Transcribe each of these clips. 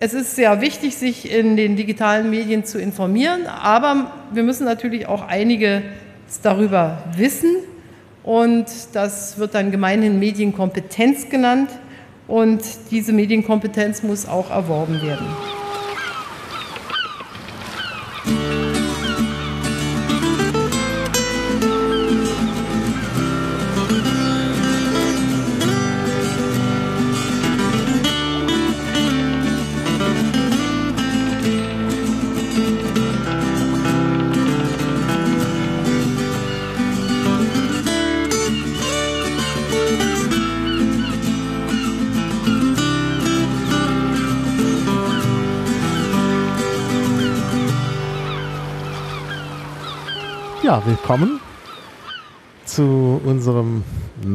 Es ist sehr wichtig, sich in den digitalen Medien zu informieren, aber wir müssen natürlich auch einiges darüber wissen und das wird dann gemeinhin Medienkompetenz genannt und diese Medienkompetenz muss auch erworben werden. Ja, willkommen zu unserem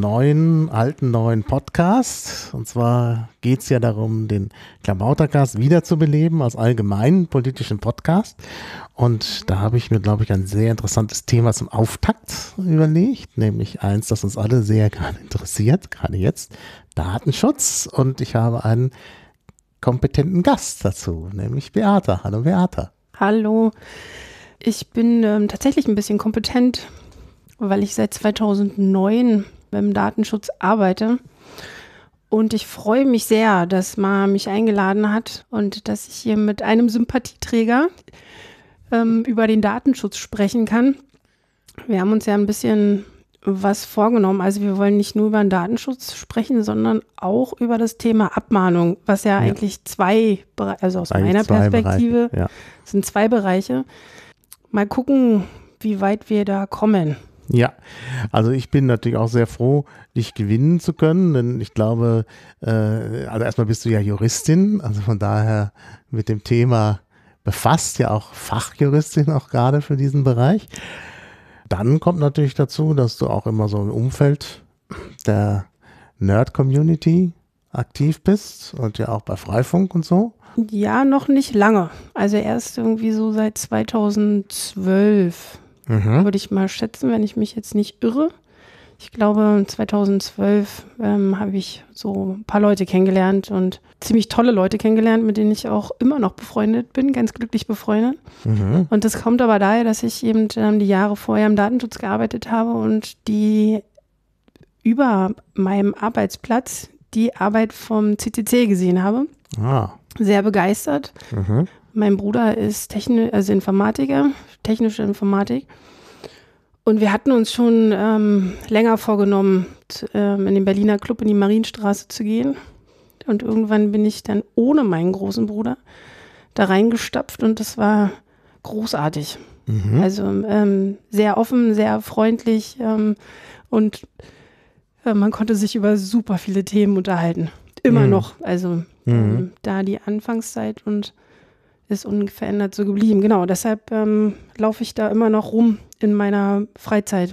neuen Podcast. Und zwar geht es ja darum, den Klabautercast wiederzubeleben als allgemeinen politischen Podcast. Und da habe ich mir, glaube ich, ein sehr interessantes Thema zum Auftakt überlegt, nämlich eins, das uns alle sehr gerade interessiert, gerade jetzt, Datenschutz. Und ich habe einen kompetenten Gast dazu, nämlich Beata. Hallo Beata. Hallo. Ich bin tatsächlich ein bisschen kompetent, weil ich seit 2009 beim Datenschutz arbeite. Und ich freue mich sehr, dass man mich eingeladen hat und dass ich hier mit einem Sympathieträger über den Datenschutz sprechen kann. Wir haben uns ja ein bisschen was vorgenommen. Also wir wollen nicht nur über den Datenschutz sprechen, sondern auch über das Thema Abmahnung, was ja eigentlich also aus meiner Perspektive sind zwei Bereiche. Mal gucken, wie weit wir da kommen. Ja, also ich bin natürlich auch sehr froh, dich gewinnen zu können, denn ich glaube, also erstmal bist du ja Juristin, also von daher mit dem Thema befasst, ja auch Fachjuristin auch gerade für diesen Bereich. Dann kommt natürlich dazu, dass du auch immer so im Umfeld der Nerd-Community aktiv bist und ja auch bei Freifunk und so. Ja, noch nicht lange. Also erst irgendwie so seit 2012, würde ich mal schätzen, wenn ich mich jetzt nicht irre. Ich glaube, 2012 habe ich so ein paar Leute kennengelernt und ziemlich tolle Leute kennengelernt, mit denen ich auch immer noch befreundet bin, ganz glücklich befreundet. Und das kommt aber daher, dass ich eben die Jahre vorher im Datenschutz gearbeitet habe und die über meinem Arbeitsplatz die Arbeit vom CCC gesehen habe. Sehr begeistert. Mein Bruder ist Informatiker, technische Informatik. Und wir hatten uns schon länger vorgenommen, in den Berliner Club in die Marienstraße zu gehen. Und irgendwann bin ich dann ohne meinen großen Bruder da reingestapft und das war großartig. Also sehr offen, sehr freundlich und man konnte sich über super viele Themen unterhalten. Immer noch. Also da die Anfangszeit und ist unverändert so geblieben. Genau, deshalb laufe ich da immer noch rum in meiner Freizeit.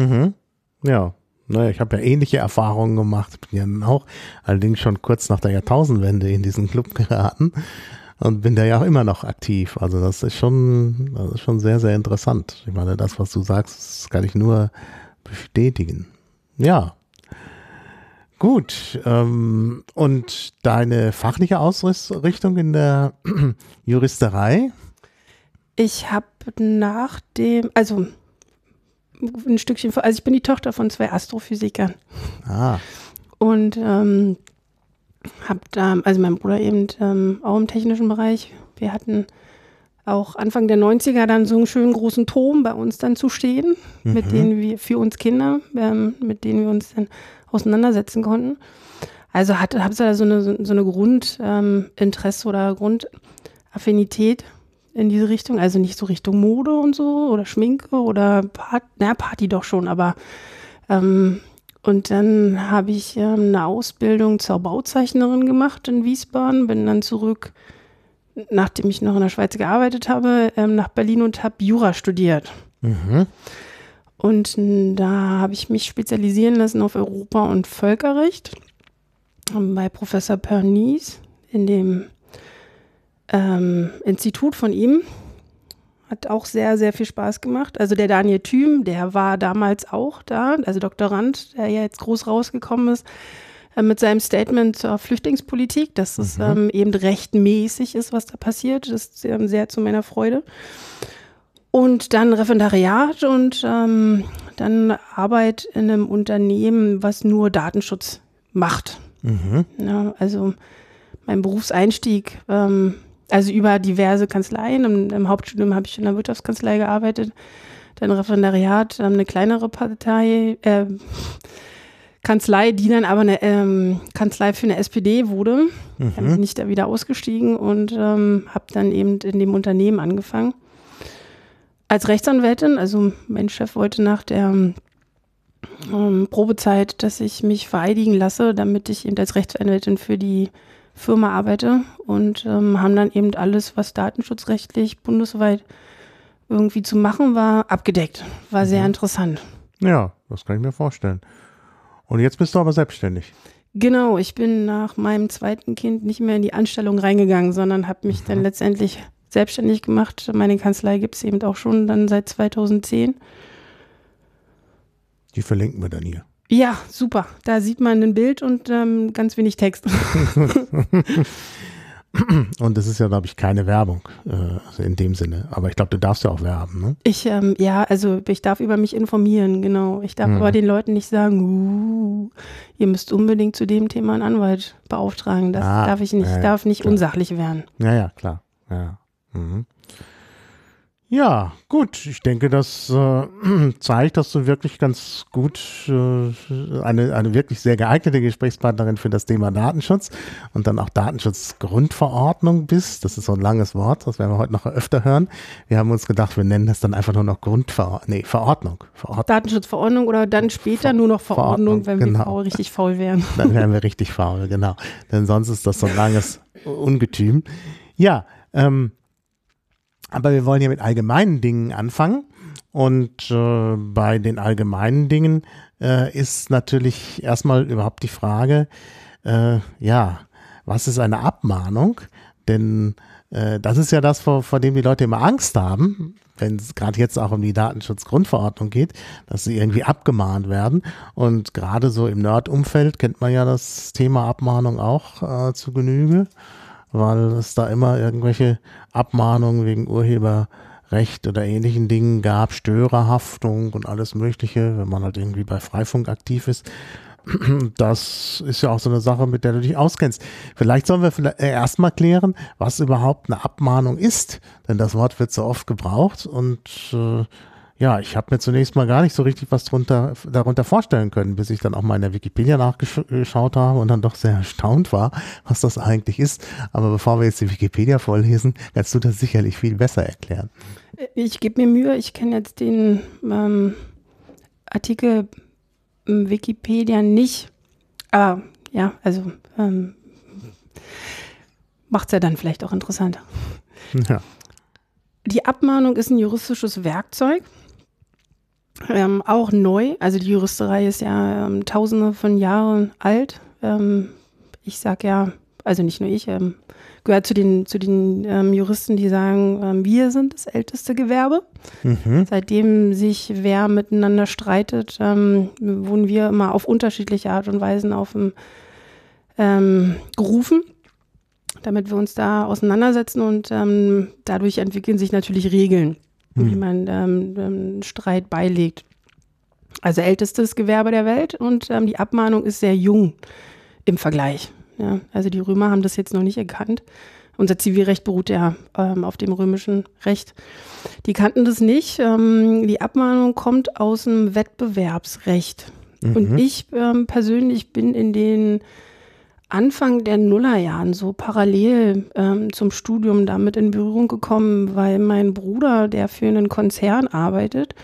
Ja, naja, ich habe ja ähnliche Erfahrungen gemacht. Bin ja auch allerdings schon kurz nach der Jahrtausendwende in diesen Club geraten und bin da ja auch immer noch aktiv. Also das ist schon sehr, sehr interessant. Ich meine, das, was du sagst, das kann ich nur bestätigen. Ja. Gut, und deine fachliche Ausrichtung in der Juristerei? Ich habe also ein Stückchen, also ich bin die Tochter von 2 Astrophysikern. Und habe da, also mein Bruder eben auch im technischen Bereich. Wir hatten auch Anfang der 90er dann so einen schönen großen Turm bei uns dann zu stehen, mit denen wir, für uns Kinder, mit denen wir uns dann auseinandersetzen konnten. Also habe da so eine Grundinteresse oder Grundaffinität in diese Richtung, also nicht so Richtung Mode und so oder Schminke oder Party doch schon, aber und dann habe ich eine Ausbildung zur Bauzeichnerin gemacht in Wiesbaden, bin dann zurück, nachdem ich noch in der Schweiz gearbeitet habe, nach Berlin und habe Jura studiert. Und da habe ich mich spezialisieren lassen auf Europa- und Völkerrecht bei Professor Pernice in dem Institut von ihm. Hat auch sehr, sehr viel Spaß gemacht. Also der Daniel Thüm, der war damals auch da, also Doktorand, der ja jetzt groß rausgekommen ist. mit seinem Statement zur Flüchtlingspolitik, dass es eben rechtmäßig ist, was da passiert. Das ist sehr zu meiner Freude. Und dann Referendariat und dann Arbeit in einem Unternehmen, was nur Datenschutz macht. Ja, also mein Berufseinstieg, also über diverse Kanzleien. Im Hauptstudium habe ich in der Wirtschaftskanzlei gearbeitet. Dann Referendariat, eine kleinere Kanzlei, die dann aber eine Kanzlei für eine SPD wurde. Dann bin ich da wieder ausgestiegen und habe dann eben in dem Unternehmen angefangen. Als Rechtsanwältin, also mein Chef wollte nach der Probezeit, dass ich mich vereidigen lasse, damit ich eben als Rechtsanwältin für die Firma arbeite und haben dann eben alles, was datenschutzrechtlich bundesweit irgendwie zu machen war, abgedeckt. War sehr interessant. Ja, das kann ich mir vorstellen. Und jetzt bist du aber selbstständig. Genau, ich bin nach meinem zweiten Kind nicht mehr in die Anstellung reingegangen, sondern habe mich dann letztendlich selbstständig gemacht. Meine Kanzlei gibt es eben auch schon dann seit 2010. Die verlinken wir dann hier. Ja, super. Da sieht man ein Bild und ganz wenig Text. Und das ist ja, glaube ich, keine Werbung also in dem Sinne. Aber ich glaube, du darfst ja auch werben, ne? Ich darf über mich informieren, genau. Ich darf aber den Leuten nicht sagen, ihr müsst unbedingt zu dem Thema einen Anwalt beauftragen. Das darf ich nicht. Ich darf nicht unsachlich werden. Ja, klar. Ja. Ja, gut. Ich denke, das zeigt, dass du wirklich ganz gut eine wirklich sehr geeignete Gesprächspartnerin für das Thema Datenschutz und dann auch Datenschutzgrundverordnung bist. Das ist so ein langes Wort, das werden wir heute noch öfter hören. Wir haben uns gedacht, wir nennen das dann einfach nur noch Verordnung. Datenschutzverordnung oder dann später nur noch Verordnung, wenn wir richtig faul wären. Dann wären wir richtig faul, genau. Denn sonst ist das so ein langes Ungetüm. Ja, aber wir wollen ja mit allgemeinen Dingen anfangen und bei den allgemeinen Dingen ist natürlich erstmal überhaupt die Frage, was ist eine Abmahnung? Denn das ist ja das, vor dem die Leute immer Angst haben, wenn es gerade jetzt auch um die Datenschutzgrundverordnung geht, dass sie irgendwie abgemahnt werden. Und gerade so im Nerd-Umfeld kennt man ja das Thema Abmahnung auch zu Genüge, weil es da immer irgendwelche Abmahnungen wegen Urheberrecht oder ähnlichen Dingen gab, Störerhaftung und alles Mögliche, wenn man halt irgendwie bei Freifunk aktiv ist. Das ist ja auch so eine Sache, mit der du dich auskennst. Vielleicht sollen wir erstmal klären, was überhaupt eine Abmahnung ist, denn das Wort wird so oft gebraucht und ich habe mir zunächst mal gar nicht so richtig was darunter vorstellen können, bis ich dann auch mal in der Wikipedia nachgeschaut habe und dann doch sehr erstaunt war, was das eigentlich ist. Aber bevor wir jetzt die Wikipedia vorlesen, kannst du das sicherlich viel besser erklären. Ich gebe mir Mühe, ich kenne jetzt den Artikel Wikipedia nicht. Aber macht es ja dann vielleicht auch interessanter. Ja. Die Abmahnung ist ein juristisches Werkzeug. Auch neu, also die Juristerei ist ja tausende von Jahren alt. Ich sage ja, also nicht nur ich, gehört zu den Juristen, die sagen, wir sind das älteste Gewerbe. Seitdem sich wer miteinander streitet, wurden wir immer auf unterschiedliche Art und Weisen gerufen, damit wir uns da auseinandersetzen und dadurch entwickeln sich natürlich Regeln, wie man Streit beilegt. Also ältestes Gewerbe der Welt und die Abmahnung ist sehr jung im Vergleich. Ja, also die Römer haben das jetzt noch nicht erkannt. Unser Zivilrecht beruht ja auf dem römischen Recht. Die kannten das nicht. Die Abmahnung kommt aus dem Wettbewerbsrecht. Und ich persönlich bin in den Anfang der Nullerjahren so parallel zum Studium damit in Berührung gekommen, weil mein Bruder, der für einen Konzern arbeitet,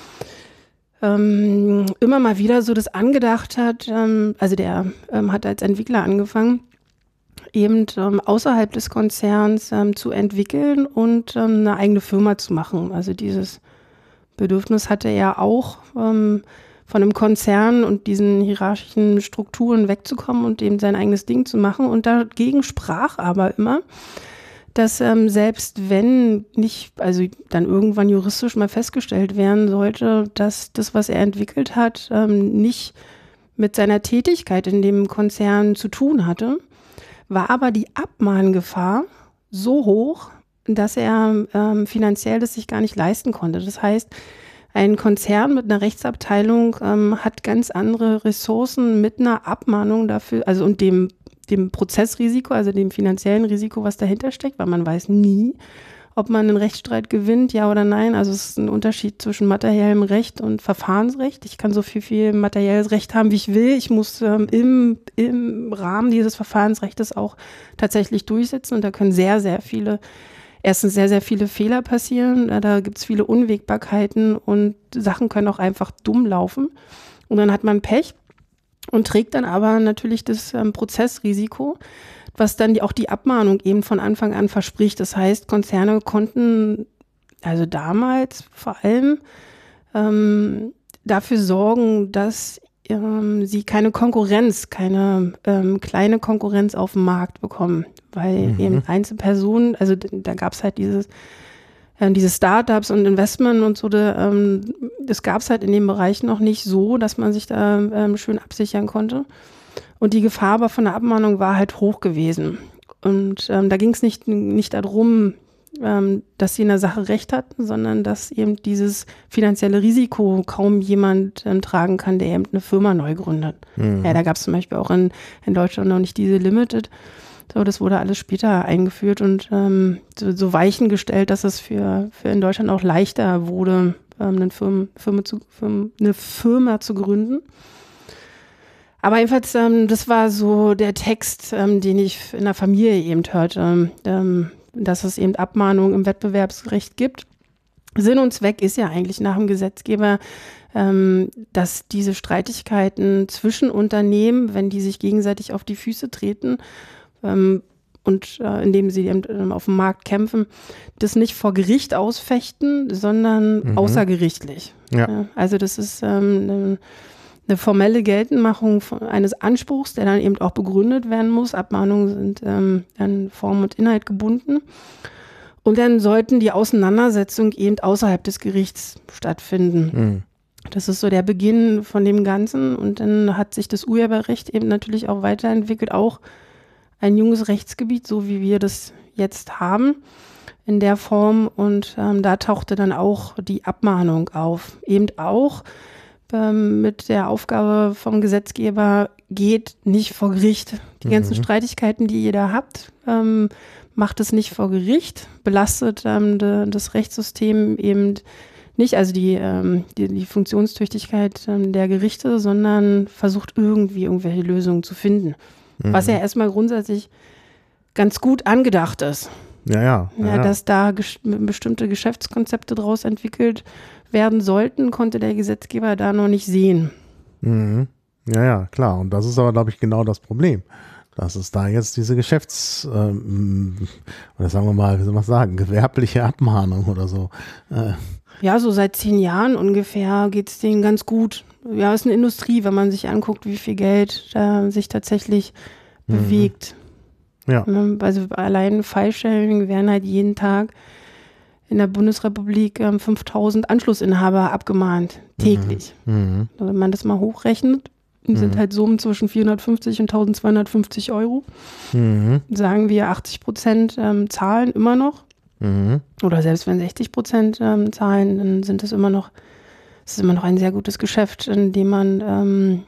immer mal wieder so das angedacht hat, also der hat als Entwickler angefangen, eben außerhalb des Konzerns zu entwickeln und eine eigene Firma zu machen. Also dieses Bedürfnis hatte er auch, von einem Konzern und diesen hierarchischen Strukturen wegzukommen und eben sein eigenes Ding zu machen. Und dagegen sprach aber immer, dass selbst wenn nicht, also dann irgendwann juristisch mal festgestellt werden sollte, dass das, was er entwickelt hat, nicht mit seiner Tätigkeit in dem Konzern zu tun hatte, war aber die Abmahngefahr so hoch, dass er finanziell das sich gar nicht leisten konnte. Das heißt, ein Konzern mit einer Rechtsabteilung hat ganz andere Ressourcen mit einer Abmahnung dafür, also und dem Prozessrisiko, also dem finanziellen Risiko, was dahinter steckt, weil man weiß nie, ob man einen Rechtsstreit gewinnt, ja oder nein. Also es ist ein Unterschied zwischen materiellem Recht und Verfahrensrecht. Ich kann so viel materielles Recht haben, wie ich will. Ich muss im Rahmen dieses Verfahrensrechts auch tatsächlich durchsetzen. Und da können sehr, sehr viele Fehler passieren. Da gibt es viele Unwägbarkeiten und Sachen können auch einfach dumm laufen. Und dann hat man Pech und trägt dann aber natürlich das Prozessrisiko, was dann auch die Abmahnung eben von Anfang an verspricht. Das heißt, Konzerne konnten also damals vor allem dafür sorgen, dass sie keine kleine Konkurrenz auf dem Markt bekommen, weil eben Einzelpersonen, also da gab es halt diese Startups und Investment und so, das gab es halt in dem Bereich noch nicht so, dass man sich da schön absichern konnte. Und die Gefahr aber von der Abmahnung war halt hoch gewesen. Und da ging es nicht darum, dass sie in der Sache recht hatten, sondern dass eben dieses finanzielle Risiko kaum jemand tragen kann, der eben eine Firma neu gründet. Ja, da gab es zum Beispiel auch in Deutschland noch nicht diese Limited. So, das wurde alles später eingeführt und so Weichen gestellt, dass es für in Deutschland auch leichter wurde, eine Firma zu gründen. Aber jedenfalls, das war so der Text, den ich in der Familie eben hörte, dass es eben Abmahnungen im Wettbewerbsrecht gibt. Sinn und Zweck ist ja eigentlich nach dem Gesetzgeber, dass diese Streitigkeiten zwischen Unternehmen, wenn die sich gegenseitig auf die Füße treten und indem sie eben auf dem Markt kämpfen, das nicht vor Gericht ausfechten, sondern außergerichtlich. Ja. Also das ist eine formelle Geltendmachung eines Anspruchs, der dann eben auch begründet werden muss. Abmahnungen sind an Form und Inhalt gebunden. Und dann sollten die Auseinandersetzungen eben außerhalb des Gerichts stattfinden. Das ist so der Beginn von dem Ganzen. Und dann hat sich das Urheberrecht eben natürlich auch weiterentwickelt, auch ein junges Rechtsgebiet, so wie wir das jetzt haben, in der Form. Und da tauchte dann auch die Abmahnung auf. Eben auch mit der Aufgabe vom Gesetzgeber, geht nicht vor Gericht. Die ganzen Streitigkeiten, die ihr da habt, macht es nicht vor Gericht, belastet das Rechtssystem eben nicht, also die Funktionstüchtigkeit der Gerichte, sondern versucht irgendwelche Lösungen zu finden. Was ja erstmal grundsätzlich ganz gut angedacht ist. Ja. Dass da bestimmte Geschäftskonzepte daraus entwickelt werden sollten, konnte der Gesetzgeber da noch nicht sehen. Ja, klar. Und das ist aber, glaube ich, genau das Problem. Dass es da jetzt diese oder sagen wir mal, wie soll man sagen, gewerbliche Abmahnung oder so. Ja, so seit 10 Jahren ungefähr geht es denen ganz gut. Ja, es ist eine Industrie, wenn man sich anguckt, wie viel Geld sich tatsächlich bewegt. Ja. Also allein File-Sharing werden halt jeden Tag in der Bundesrepublik 5000 Anschlussinhaber abgemahnt, täglich. Also wenn man das mal hochrechnet, sind halt Summen zwischen 450 und 1250 Euro. Sagen wir 80% zahlen immer noch. Oder selbst wenn 60% zahlen, dann sind es immer noch ein sehr gutes Geschäft, in dem man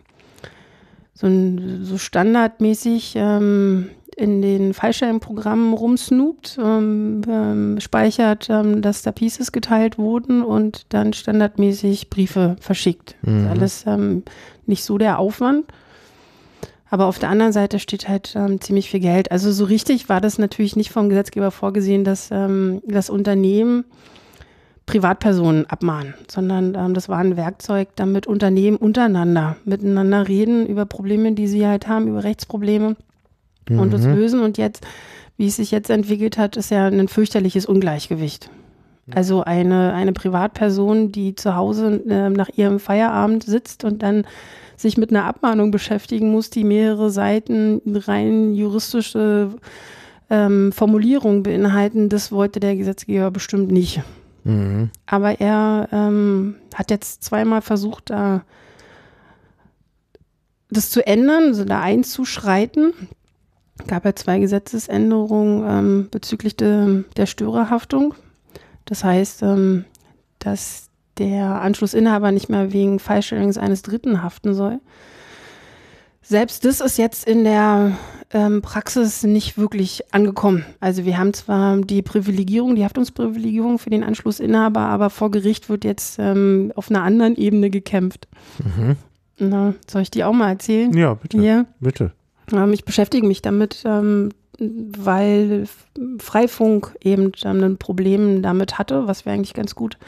so standardmäßig in den File-Sharing-Programmen rumsnoopt, speichert, dass da Pieces geteilt wurden und dann standardmäßig Briefe verschickt. Das ist alles nicht so der Aufwand. Aber auf der anderen Seite steht halt ziemlich viel Geld. Also so richtig war das natürlich nicht vom Gesetzgeber vorgesehen, dass das Unternehmen Privatpersonen abmahnen, sondern das war ein Werkzeug, damit Unternehmen untereinander miteinander reden über Probleme, die sie halt haben, über Rechtsprobleme und das lösen. Und jetzt, wie es sich jetzt entwickelt hat, ist ja ein fürchterliches Ungleichgewicht. Also eine Privatperson, die zu Hause nach ihrem Feierabend sitzt und dann sich mit einer Abmahnung beschäftigen muss, die mehrere Seiten rein juristische Formulierungen beinhalten, das wollte der Gesetzgeber bestimmt nicht. Aber er hat jetzt zweimal versucht, da das zu ändern, also da einzuschreiten. Es gab ja 2 Gesetzesänderungen bezüglich der Störerhaftung. Das heißt, dass der Anschlussinhaber nicht mehr wegen Falschstellung eines Dritten haften soll. Selbst das ist jetzt in der Praxis nicht wirklich angekommen. Also wir haben zwar die Privilegierung, die Haftungsprivilegierung für den Anschlussinhaber, aber vor Gericht wird jetzt auf einer anderen Ebene gekämpft. Mhm. Na, soll ich die auch mal erzählen? Ja, bitte. Ja. Bitte. Ich beschäftige mich damit, weil Freifunk eben ein Problem damit hatte, was wir eigentlich ganz gut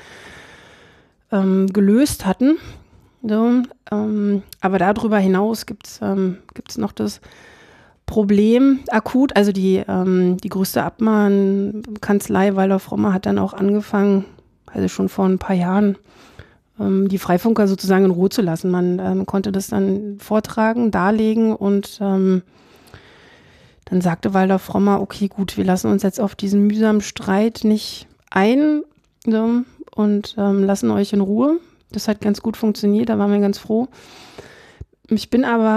gelöst hatten. So, aber darüber hinaus gibt's noch das Problem akut. Also die größte Abmahnkanzlei Waldorf-Romme hat dann auch angefangen, also schon vor ein paar Jahren, die Freifunker sozusagen in Ruhe zu lassen. Man konnte das dann vortragen, darlegen und dann sagte Waldorf-Romme, okay, gut, wir lassen uns jetzt auf diesen mühsamen Streit nicht ein, so, und lassen euch in Ruhe. Das hat ganz gut funktioniert, da waren wir ganz froh. Ich bin aber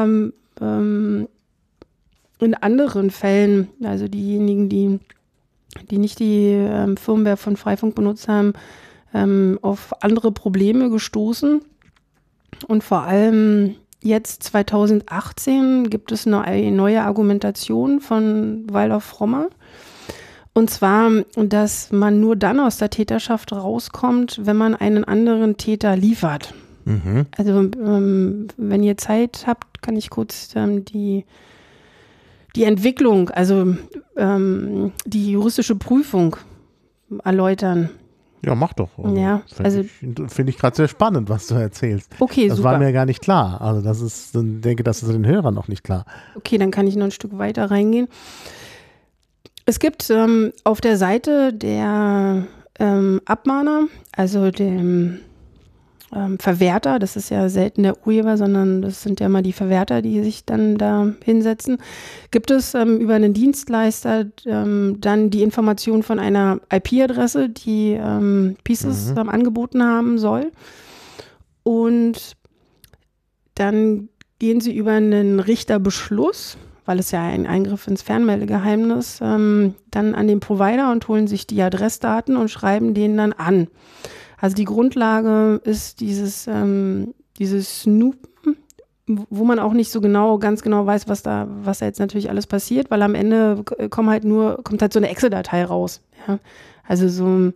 in anderen Fällen, also diejenigen, die nicht die Firmware von Freifunk benutzt haben, auf andere Probleme gestoßen. Und vor allem jetzt 2018 gibt es eine neue Argumentation von Waldorf-Romme. Und zwar, dass man nur dann aus der Täterschaft rauskommt, wenn man einen anderen Täter liefert. Mhm. Also wenn ihr Zeit habt, kann ich kurz die Entwicklung, also die juristische Prüfung erläutern. Ja, mach doch. Also, ja, finde ich gerade sehr spannend, was du erzählst. Okay, das super. war mir gar nicht klar. Also ich denke, das ist den Hörern noch nicht klar. Okay, dann kann ich noch ein Stück weiter reingehen. Es gibt auf der Seite der Abmahner, also dem Verwerter, das ist ja selten der Urheber, sondern das sind ja mal die Verwerter, die sich dann da hinsetzen, gibt es über einen Dienstleister dann die Information von einer IP-Adresse, die Pieces angeboten haben soll. Und dann gehen sie über einen Richterbeschluss, weil es ja ein Eingriff ins Fernmeldegeheimnis, dann an den Provider und holen sich die Adressdaten und schreiben den dann an. Also die Grundlage ist dieses Snoopen, wo man auch nicht so ganz genau weiß, was da jetzt natürlich alles passiert, weil am Ende kommt halt so eine Excel-Datei raus. Ja? Also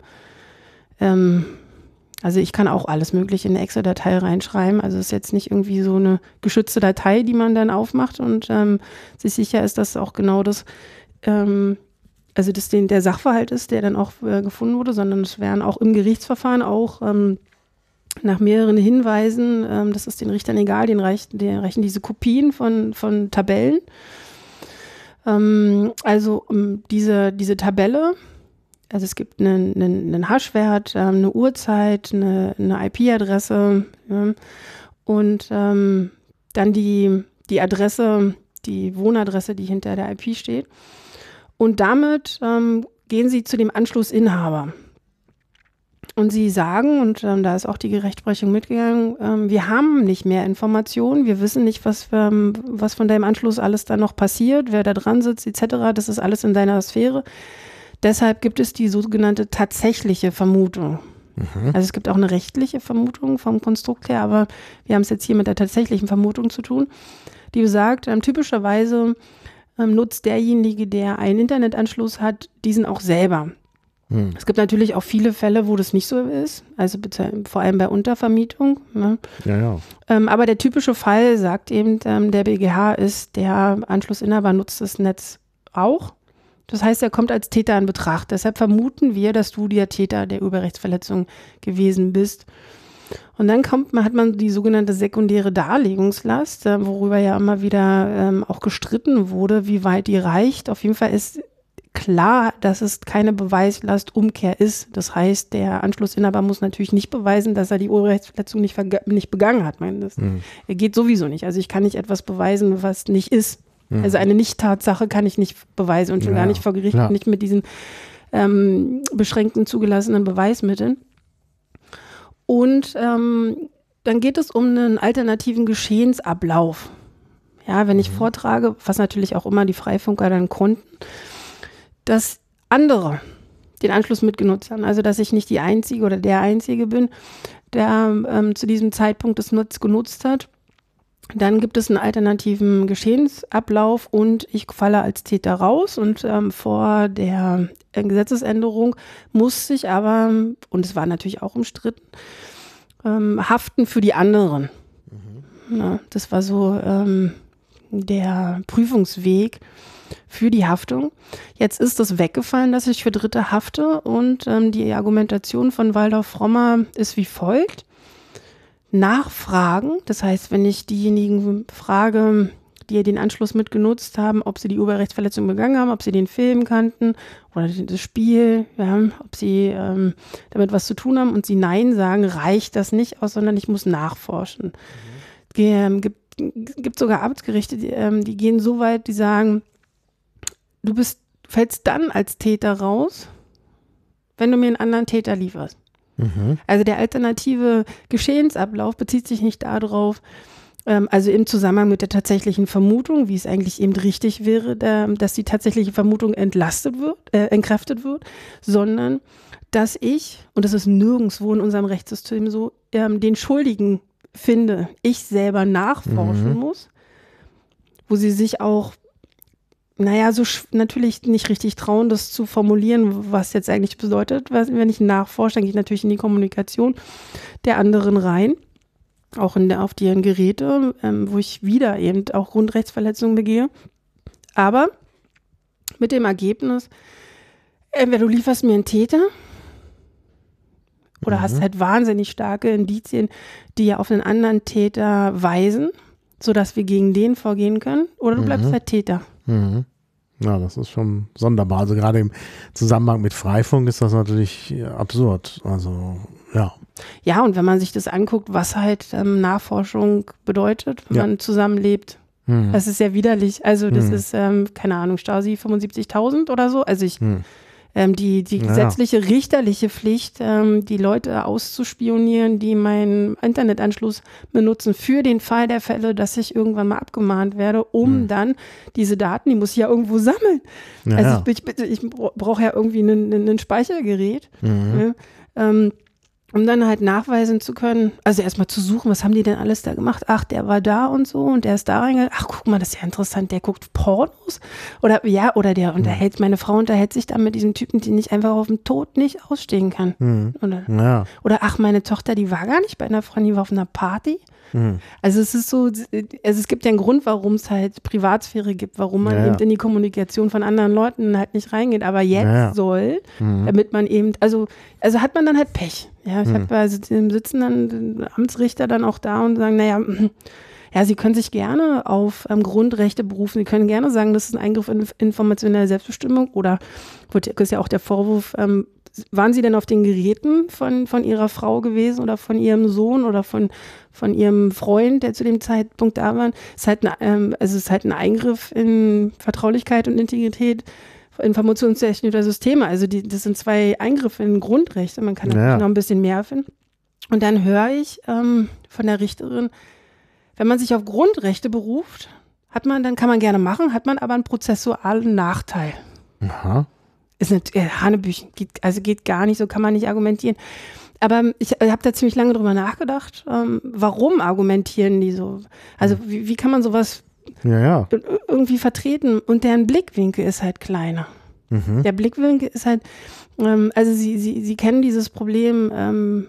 also ich kann auch alles Mögliche in eine Excel-Datei reinschreiben. Also es ist jetzt nicht irgendwie so eine geschützte Datei, die man dann aufmacht und sich sicher ist, dass auch genau das also dass der Sachverhalt ist, der dann auch gefunden wurde, sondern es werden auch im Gerichtsverfahren auch nach mehreren Hinweisen, das ist den Richtern egal, denen reichen diese Kopien von Tabellen. Also diese Tabelle, also es gibt einen Hashwert, eine Uhrzeit, eine IP-Adresse, ja, und dann die Adresse, die Wohnadresse, die hinter der IP steht. Und damit gehen sie zu dem Anschlussinhaber. Und sie sagen, und da ist auch die Rechtsprechung mitgegangen, wir haben nicht mehr Informationen, wir wissen nicht, was von deinem Anschluss alles da noch passiert, wer da dran sitzt, etc. Das ist alles in deiner Sphäre. Deshalb gibt es die sogenannte tatsächliche Vermutung. Mhm. Also es gibt auch eine rechtliche Vermutung vom Konstrukt her, aber wir haben es jetzt hier mit der tatsächlichen Vermutung zu tun, die besagt, typischerweise nutzt derjenige, der einen Internetanschluss hat, diesen auch selber. Es gibt natürlich auch viele Fälle, wo das nicht so ist, also vor allem bei Untervermietung. Ne? Ja. Aber der typische Fall, sagt eben der BGH, ist, der Anschlussinhaber nutzt das Netz auch. Das heißt, er kommt als Täter in Betracht. Deshalb vermuten wir, dass du der Täter der Urheberrechtsverletzung gewesen bist. Und dann hat man die sogenannte sekundäre Darlegungslast, worüber ja immer wieder auch gestritten wurde, wie weit die reicht. Auf jeden Fall ist klar, dass es keine Beweislastumkehr ist. Das heißt, der Anschlussinhaber muss natürlich nicht beweisen, dass er die Urheberrechtsverletzung nicht begangen hat. Er geht sowieso nicht. Also ich kann nicht etwas beweisen, was nicht ist. Also eine Nicht-Tatsache kann ich nicht beweisen und schon gar nicht vor Gericht, nicht mit diesen beschränkten zugelassenen Beweismitteln. Und dann geht es um einen alternativen Geschehensablauf. Ja, wenn ich vortrage, was natürlich auch immer die Freifunker dann konnten, dass andere den Anschluss mitgenutzt haben. Also, dass ich nicht die Einzige oder der Einzige bin, der zu diesem Zeitpunkt das genutzt hat. Dann gibt es einen alternativen Geschehensablauf und ich falle als Täter raus. Und vor der Gesetzesänderung musste ich aber, und es war natürlich auch umstritten, haften für die anderen. Ja, das war so der Prüfungsweg für die Haftung. Jetzt ist es weggefallen, dass ich für Dritte hafte und die Argumentation von Waldorf-Frommer ist wie folgt. Nachfragen, das heißt, wenn ich diejenigen frage, die den Anschluss mitgenutzt haben, ob sie die Urheberrechtsverletzung begangen haben, ob sie den Film kannten oder das Spiel, ja, ob sie damit was zu tun haben und sie Nein sagen, reicht das nicht aus, sondern ich muss nachforschen. Gibt sogar Amtsgerichte, die gehen so weit, die sagen, du fällst dann als Täter raus, wenn du mir einen anderen Täter lieferst. Also der alternative Geschehensablauf bezieht sich nicht darauf, also im Zusammenhang mit der tatsächlichen Vermutung, wie es eigentlich eben richtig wäre, dass die tatsächliche Vermutung entkräftet wird, sondern dass ich, und das ist nirgendwo in unserem Rechtssystem so, den Schuldigen finde, ich selber nachforschen muss, wo sie sich auch so natürlich nicht richtig trauen, das zu formulieren, was jetzt eigentlich bedeutet. Wenn ich nachforsche, dann gehe ich natürlich in die Kommunikation der anderen rein, auch auf deren Geräte, wo ich wieder eben auch Grundrechtsverletzungen begehe. Aber mit dem Ergebnis, entweder du lieferst mir einen Täter oder hast halt wahnsinnig starke Indizien, die ja auf einen anderen Täter weisen, sodass wir gegen den vorgehen können, oder du bleibst halt Täter. Ja, das ist schon sonderbar. Also gerade im Zusammenhang mit Freifunk ist das natürlich absurd. Also, ja. Ja, und wenn man sich das anguckt, was halt Nachforschung bedeutet, wenn man zusammenlebt, das ist ja widerlich. Also das ist, keine Ahnung, Stasi 75.000 oder so. Also die gesetzliche, richterliche Pflicht, die Leute auszuspionieren, die meinen Internetanschluss benutzen für den Fall der Fälle, dass ich irgendwann mal abgemahnt werde, um dann diese Daten, die muss ich ja irgendwo sammeln. Ja, also ich brauche ja irgendwie ein Speichergerät, um dann halt nachweisen zu können, also erstmal zu suchen, was haben die denn alles da gemacht? Ach, der war da und so und der ist da reingegangen. Ach, guck mal, das ist ja interessant, der guckt Pornos. Oder der meine Frau unterhält sich dann mit diesem Typen, den ich einfach auf dem Tod nicht ausstehen kann. Oder ach, meine Tochter, die war gar nicht bei einer Freundin, die war auf einer Party. Also es ist so, es gibt ja einen Grund, warum es halt Privatsphäre gibt, warum man eben in die Kommunikation von anderen Leuten halt nicht reingeht. Aber jetzt soll, damit man eben, also hat man dann halt Pech. Ja, ich habe sitzen dann Amtsrichter dann auch da und sagen, Sie können sich gerne auf Grundrechte berufen. Sie können gerne sagen, das ist ein Eingriff in informationelle Selbstbestimmung. Oder ist ja auch der Vorwurf, waren Sie denn auf den Geräten von Ihrer Frau gewesen oder von Ihrem Sohn oder von Ihrem Freund, der zu dem Zeitpunkt da war? Es ist halt ein Eingriff in Vertraulichkeit und Integrität informationstechnischer Systeme. Also das sind zwei Eingriffe in Grundrechte. Man kann natürlich noch ein bisschen mehr finden. Und dann höre ich von der Richterin, wenn man sich auf Grundrechte beruft, dann kann man gerne machen, hat man aber einen prozessualen Nachteil. Aha. Ist Hanebüchen, geht gar nicht, so kann man nicht argumentieren. Aber ich habe da ziemlich lange drüber nachgedacht, warum argumentieren die so? Also wie kann man sowas irgendwie vertreten? Und deren Blickwinkel ist halt kleiner. Der Blickwinkel ist halt, also sie kennen dieses Problem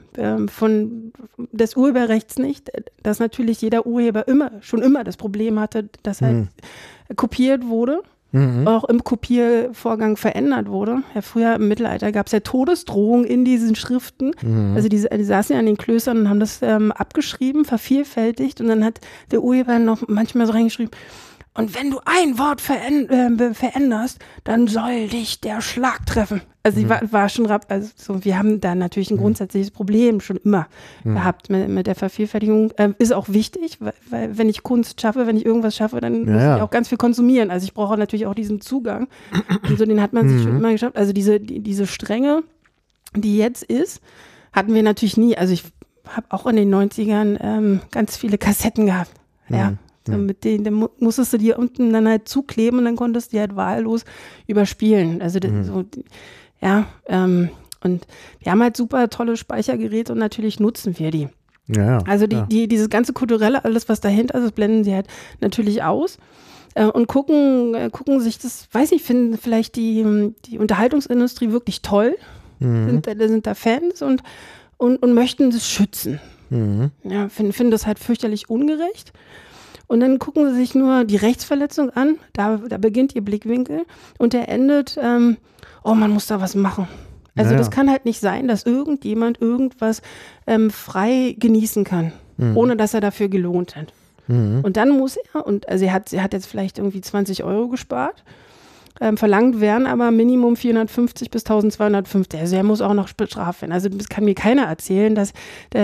des Urheberrechts nicht, dass natürlich jeder Urheber schon immer das Problem hatte, dass halt kopiert wurde. Auch im Kopiervorgang verändert wurde. Ja, früher im Mittelalter gab es ja Todesdrohungen in diesen Schriften. Also die saßen ja an den Klöstern und haben das abgeschrieben, vervielfältigt und dann hat der Urheber noch manchmal so reingeschrieben, und wenn du ein Wort veränderst, dann soll dich der Schlag treffen. Also sie war schon, wir haben da natürlich ein grundsätzliches Problem schon immer gehabt mit der Vervielfältigung. Ist auch wichtig, weil wenn ich Kunst schaffe, wenn ich irgendwas schaffe, dann muss ich auch ganz viel konsumieren. Also ich brauche natürlich auch diesen Zugang. Und so den hat man sich schon immer geschafft. Also diese Strenge, die jetzt ist, hatten wir natürlich nie. Also ich habe auch in den 90ern ganz viele Kassetten gehabt. Ja. So mit denen, dann musstest du die unten dann halt zukleben und dann konntest du die halt wahllos überspielen. Also so, ja, und wir haben halt super tolle Speichergeräte und natürlich nutzen wir die. Ja, also dieses ganze Kulturelle, alles was dahinter ist, das blenden sie halt natürlich aus und gucken sich das, weiß ich, finden vielleicht die Unterhaltungsindustrie wirklich toll, sind da Fans und möchten das schützen. Ja, finden das halt fürchterlich ungerecht. Und dann gucken sie sich nur die Rechtsverletzung an, da beginnt ihr Blickwinkel und der endet, man muss da was machen. Also das kann halt nicht sein, dass irgendjemand irgendwas frei genießen kann, ohne dass er dafür gelohnt hat. Und dann muss er, also er hat jetzt vielleicht irgendwie 20 € gespart, verlangt werden aber Minimum 450 bis 1250. Also er muss auch noch bestraft werden. Also das kann mir keiner erzählen, dass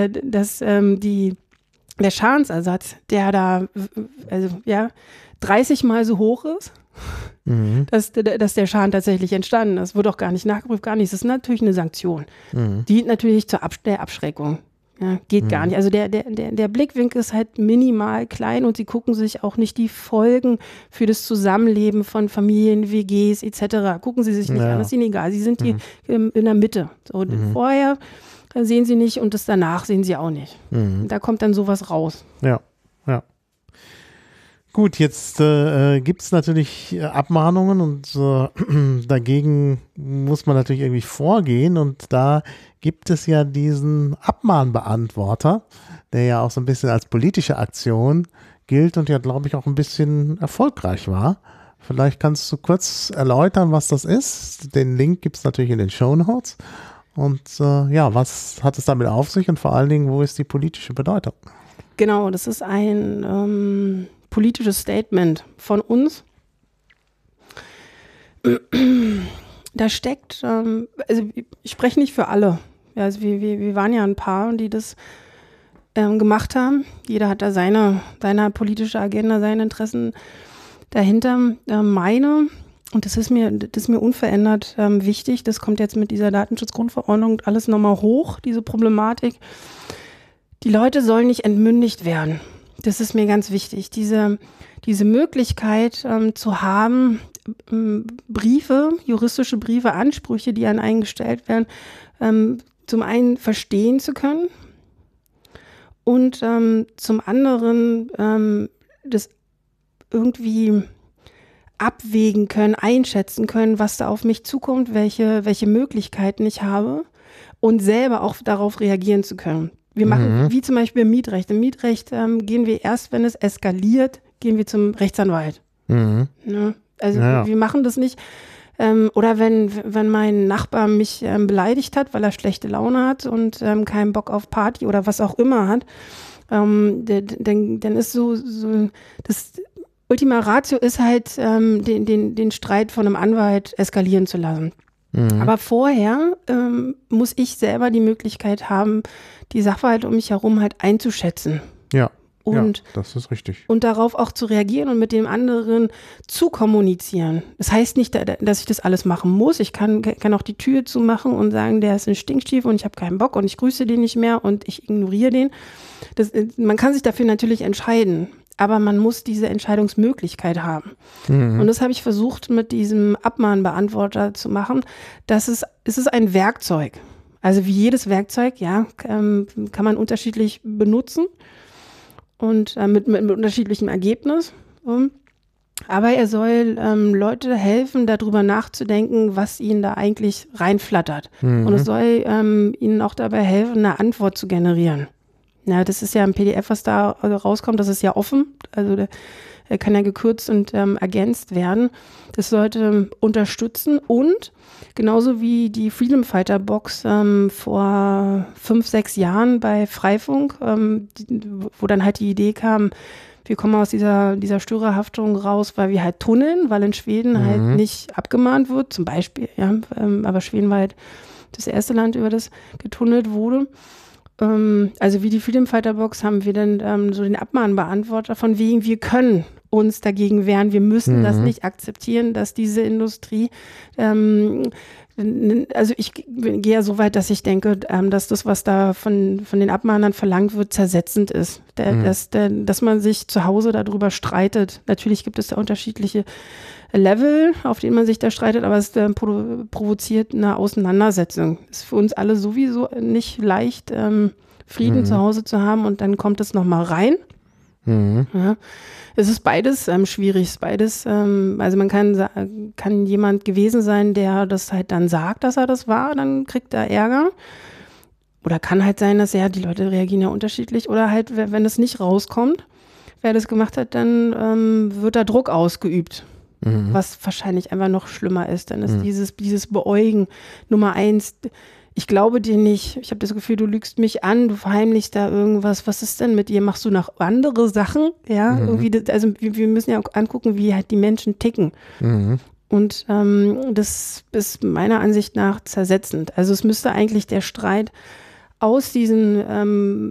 der Schadensersatz, der da 30 Mal so hoch ist, dass der Schaden tatsächlich entstanden ist. Wird auch gar nicht nachgeprüft, gar nichts. Das ist natürlich eine Sanktion. Dient natürlich zur Abschreckung. Ja, geht gar nicht. Also der Blickwinkel ist halt minimal klein und sie gucken sich auch nicht die Folgen für das Zusammenleben von Familien, WGs etc. Gucken sie sich nicht an, das ist ihnen egal. Sie sind in der Mitte. So, vorher sehen sie nicht und das danach sehen sie auch nicht. Da kommt dann sowas raus. Ja. Gut, jetzt gibt es natürlich Abmahnungen und dagegen muss man natürlich irgendwie vorgehen und da gibt es ja diesen Abmahnbeantworter, der ja auch so ein bisschen als politische Aktion gilt und ja, glaube ich, auch ein bisschen erfolgreich war. Vielleicht kannst du kurz erläutern, was das ist. Den Link gibt es natürlich in den Shownotes. Und was hat es damit auf sich und vor allen Dingen, wo ist die politische Bedeutung? Genau, das ist ein politisches Statement von uns. Da steckt, also ich spreche nicht für alle. Ja, also wir waren ja ein paar, die das gemacht haben. Jeder hat da seine politische Agenda, seine Interessen dahinter. Meine, und das ist mir unverändert wichtig, das kommt jetzt mit dieser Datenschutzgrundverordnung alles nochmal hoch, diese Problematik. Die Leute sollen nicht entmündigt werden. Das ist mir ganz wichtig, diese Möglichkeit zu haben, Briefe, juristische Briefe, Ansprüche, die an einen gestellt werden, zum einen verstehen zu können und zum anderen das irgendwie abwägen können, einschätzen können, was da auf mich zukommt, welche Möglichkeiten ich habe und selber auch darauf reagieren zu können. Wir machen, wie zum Beispiel im Mietrecht. Im Mietrecht gehen wir erst, wenn es eskaliert, gehen wir zum Rechtsanwalt. Ja, also wir machen das nicht. Oder wenn mein Nachbar mich beleidigt hat, weil er schlechte Laune hat und keinen Bock auf Party oder was auch immer hat, dann ist so das Ultima Ratio ist halt, den Streit von einem Anwalt eskalieren zu lassen. Aber vorher muss ich selber die Möglichkeit haben, die Sachverhalte um mich herum halt einzuschätzen. Ja, und das ist richtig. Und darauf auch zu reagieren und mit dem anderen zu kommunizieren. Das heißt nicht, dass ich das alles machen muss. Ich kann auch die Tür zumachen und sagen, der ist ein Stinkstiefel und ich habe keinen Bock und ich grüße den nicht mehr und ich ignoriere den. Man kann sich dafür natürlich entscheiden. Aber man muss diese Entscheidungsmöglichkeit haben. Und das habe ich versucht mit diesem Abmahnbeantworter zu machen. Es ist ein Werkzeug. Also wie jedes Werkzeug, kann man unterschiedlich benutzen und mit unterschiedlichem Ergebnis. Aber er soll Leute helfen, darüber nachzudenken, was ihnen da eigentlich reinflattert. Und es soll ihnen auch dabei helfen, eine Antwort zu generieren. Ja, das ist ja ein PDF, was da rauskommt, das ist ja offen, also der kann ja gekürzt und ergänzt werden. Das sollte unterstützen und genauso wie die Freedom Fighter Box vor 5-6 Jahren bei Freifunk, wo dann halt die Idee kam, wir kommen aus dieser Störerhaftung raus, weil wir halt tunneln, weil in Schweden halt nicht abgemahnt wird, zum Beispiel, aber Schweden war halt das erste Land, über das getunnelt wurde. Also wie die Freedom Fighter Box haben wir dann so den Abmahnbeantworter von wegen, wir können uns dagegen wehren. Wir müssen das nicht akzeptieren, dass diese Industrie, also ich gehe ja so weit, dass ich denke, dass das, was da von den Abmahnern verlangt wird, zersetzend ist. Dass man sich zu Hause darüber streitet. Natürlich gibt es da unterschiedliche Level, auf denen man sich da streitet, aber es provoziert eine Auseinandersetzung. Ist für uns alle sowieso nicht leicht, Frieden zu Hause zu haben, und dann kommt es nochmal rein. Ja. Es ist beides schwierig. Es ist beides, also man kann jemand gewesen sein, der das halt dann sagt, dass er das war, dann kriegt er Ärger. Oder kann halt sein, dass die Leute reagieren ja unterschiedlich. Oder halt, wenn es nicht rauskommt, wer das gemacht hat, dann wird da Druck ausgeübt. Was wahrscheinlich einfach noch schlimmer ist. Dann ist dieses Beäugen Nummer 1. Ich glaube dir nicht. Ich habe das Gefühl, du lügst mich an, du verheimlichst da irgendwas. Was ist denn mit dir? Machst du noch andere Sachen? Ja, irgendwie, also wir müssen ja auch angucken, wie halt die Menschen ticken. Und das ist meiner Ansicht nach zersetzend. Also es müsste eigentlich der Streit aus dieser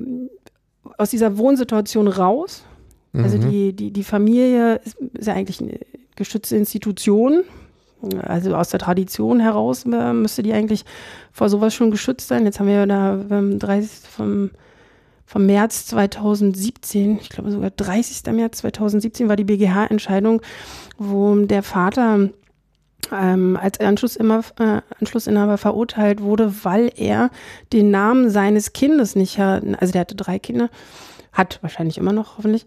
Wohnsituation raus. Also die Familie ist ja eigentlich eine geschützte Institution. Also aus der Tradition heraus müsste die eigentlich vor sowas schon geschützt sein. Jetzt haben wir ja da vom März 2017, ich glaube sogar 30. März 2017 war die BGH-Entscheidung, wo der Vater als Anschlussinhaber verurteilt wurde, weil er den Namen seines Kindes nicht, also der hatte 3 Kinder, hat wahrscheinlich immer noch hoffentlich,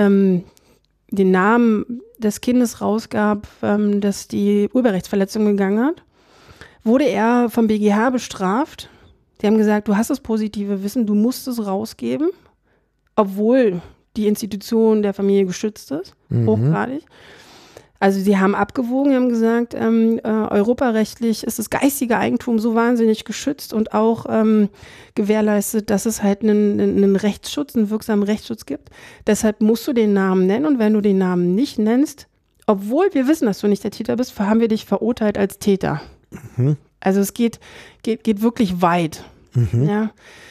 den Namen des Kindes rausgab, das die Urheberrechtsverletzung begangen hat, wurde er vom BGH bestraft. Die haben gesagt, du hast das positive Wissen, du musst es rausgeben, obwohl die Institution der Familie geschützt ist, hochgradig. Also sie haben abgewogen, haben gesagt, europarechtlich ist das geistige Eigentum so wahnsinnig geschützt und auch gewährleistet, dass es halt einen Rechtsschutz, einen wirksamen Rechtsschutz gibt. Deshalb musst du den Namen nennen, und wenn du den Namen nicht nennst, obwohl wir wissen, dass du nicht der Täter bist, haben wir dich verurteilt als Täter. Also es geht wirklich weit. Ja?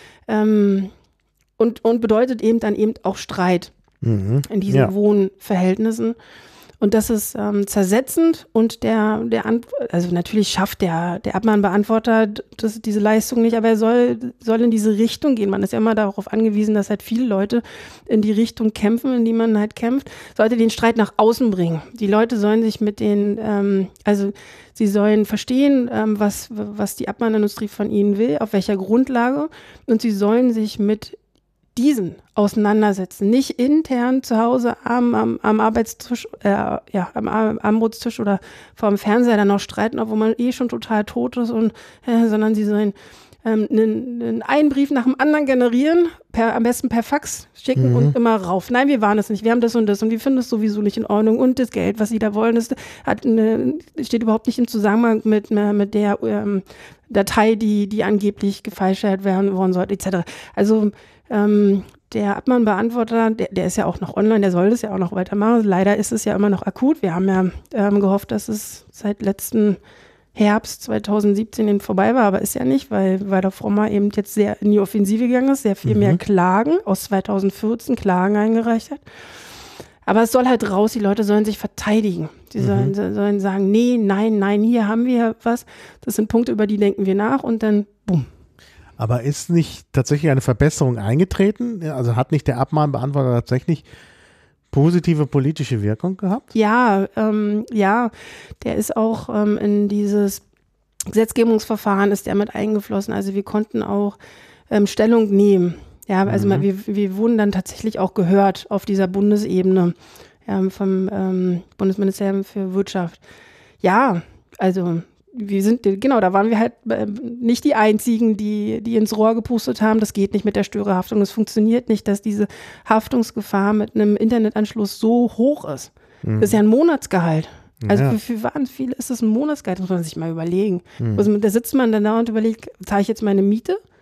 Und bedeutet eben dann eben auch Streit in diesen Wohnverhältnissen. Und das ist zersetzend, und also natürlich schafft der Abmahnbeantworter diese Leistung nicht, aber er soll in diese Richtung gehen. Man ist ja immer darauf angewiesen, dass halt viele Leute in die Richtung kämpfen, in die man halt kämpft, sollte den Streit nach außen bringen. Die Leute sollen sich mit also sie sollen verstehen, was die Abmahnindustrie von ihnen will, auf welcher Grundlage, und sie sollen sich mit diesen auseinandersetzen, nicht intern zu Hause am Arbeitstisch, am Armbrotstisch oder vor dem Fernseher dann noch streiten, obwohl man schon total tot ist, sondern sie sollen einen Brief nach dem anderen generieren, am besten per Fax schicken und immer rauf. Nein, wir waren es nicht, wir haben das und wir finden es sowieso nicht in Ordnung, und das Geld, was sie da wollen, steht überhaupt nicht im Zusammenhang mit der Datei, die angeblich gefälscht worden sollte, etc. Also der Abmahnbeantworter, der ist ja auch noch online, der soll das ja auch noch weitermachen. Leider ist es ja immer noch akut. Wir haben ja gehofft, dass es seit letzten Herbst 2017 vorbei war, aber ist ja nicht, weil der Frommer eben jetzt sehr in die Offensive gegangen ist, sehr viel mehr Klagen aus 2014 Klagen eingereicht hat. Aber es soll halt raus, die Leute sollen sich verteidigen. Die sollen sagen, nee, nein, hier haben wir was. Das sind Punkte, über die denken wir nach, und dann bumm. Aber ist nicht tatsächlich eine Verbesserung eingetreten? Also hat nicht der Abmahnbeantworter tatsächlich positive politische Wirkung gehabt? Ja, der ist auch in dieses Gesetzgebungsverfahren ist der mit eingeflossen. Also wir konnten auch Stellung nehmen. Ja, also wir wurden dann tatsächlich auch gehört auf dieser Bundesebene vom Bundesministerium für Wirtschaft. Ja, also da waren wir halt nicht die Einzigen, die ins Rohr gepustet haben. Das geht nicht mit der Störerhaftung. Es funktioniert nicht, dass diese Haftungsgefahr mit einem Internetanschluss so hoch ist. Das ist ja ein Monatsgehalt. Also für viel ist das ein Monatsgehalt, das muss man sich mal überlegen. Also da sitzt man dann da und überlegt, zahle ich jetzt meine Miete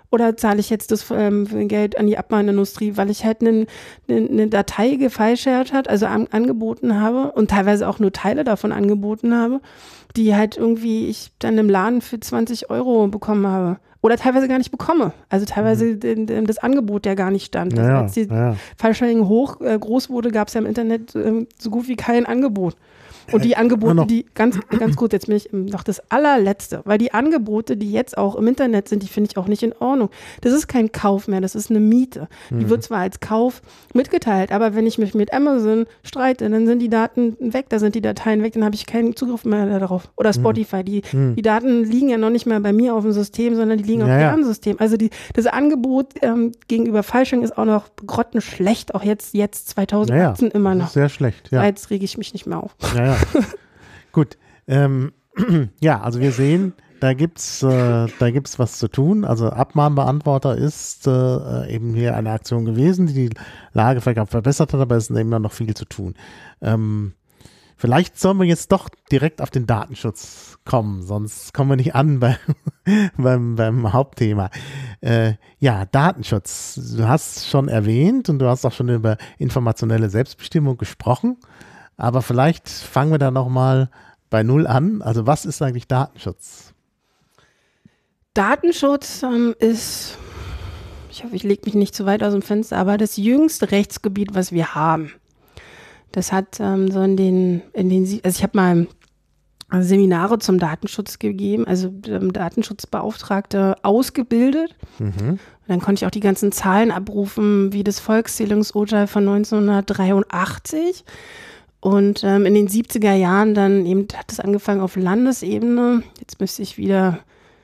Oder zahle ich jetzt das Geld an die Abmahnindustrie, weil ich halt eine Datei gefileshert hat, also angeboten habe und teilweise auch nur Teile davon angeboten habe, die halt irgendwie ich dann im Laden für 20 € bekommen habe. Oder teilweise gar nicht bekomme. Also teilweise das Angebot ja gar nicht stand. Also als die Fallschirmung groß wurde, gab es ja im Internet so gut wie kein Angebot. Und die Angebote, die, ganz kurz, jetzt bin ich noch das allerletzte, weil die Angebote, die jetzt auch im Internet sind, die finde ich auch nicht in Ordnung. Das ist kein Kauf mehr, das ist eine Miete. Die wird zwar als Kauf mitgeteilt, aber wenn ich mich mit Amazon streite, dann sind die Daten weg, da sind die Dateien weg, dann habe ich keinen Zugriff mehr darauf. Oder Spotify, die Daten liegen ja noch nicht mehr bei mir auf dem System, sondern die liegen auf deren System. Also das Angebot gegenüber Falsching ist auch noch grottenschlecht, auch jetzt 2018 immer noch. Sehr schlecht, ja. Jetzt rege ich mich nicht mehr auf. Ja. Gut. Ja, also wir sehen, da gibt's was zu tun. Also Abmahnbeantworter ist eben hier eine Aktion gewesen, die Lage vielleicht auch verbessert hat, aber es ist eben noch viel zu tun. Vielleicht sollen wir jetzt doch direkt auf den Datenschutz kommen, sonst kommen wir nicht an beim Hauptthema. Ja, Datenschutz. Du hast schon erwähnt und du hast auch schon über informationelle Selbstbestimmung gesprochen. Aber vielleicht fangen wir da nochmal bei Null an. Also was ist eigentlich Datenschutz? Datenschutz ist, ich hoffe, ich lege mich nicht zu weit aus dem Fenster, aber das jüngste Rechtsgebiet, was wir haben. Das hat so also ich habe mal Seminare zum Datenschutz gegeben, also Datenschutzbeauftragte ausgebildet. Und dann konnte ich auch die ganzen Zahlen abrufen, wie das Volkszählungsurteil von 1983. Und in den 70er Jahren dann eben hat es angefangen auf Landesebene. Jetzt müsste ich wieder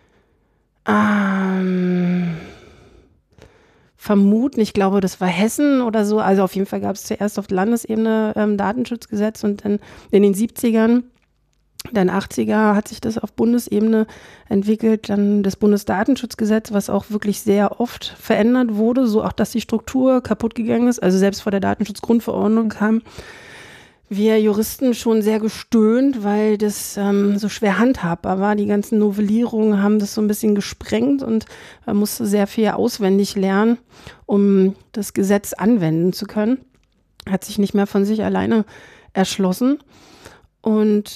vermuten, ich glaube, das war Hessen oder so. Also auf jeden Fall gab es zuerst auf Landesebene Datenschutzgesetz und dann in den 70ern, dann 80er hat sich das auf Bundesebene entwickelt, dann das Bundesdatenschutzgesetz, was auch wirklich sehr oft verändert wurde, so auch, dass die Struktur kaputt gegangen ist. Also selbst vor der Datenschutzgrundverordnung kam wir Juristen schon sehr gestöhnt, weil das so schwer handhabbar war. Die ganzen Novellierungen haben das so ein bisschen gesprengt und man musste sehr viel auswendig lernen, um das Gesetz anwenden zu können. Hat sich nicht mehr von sich alleine erschlossen und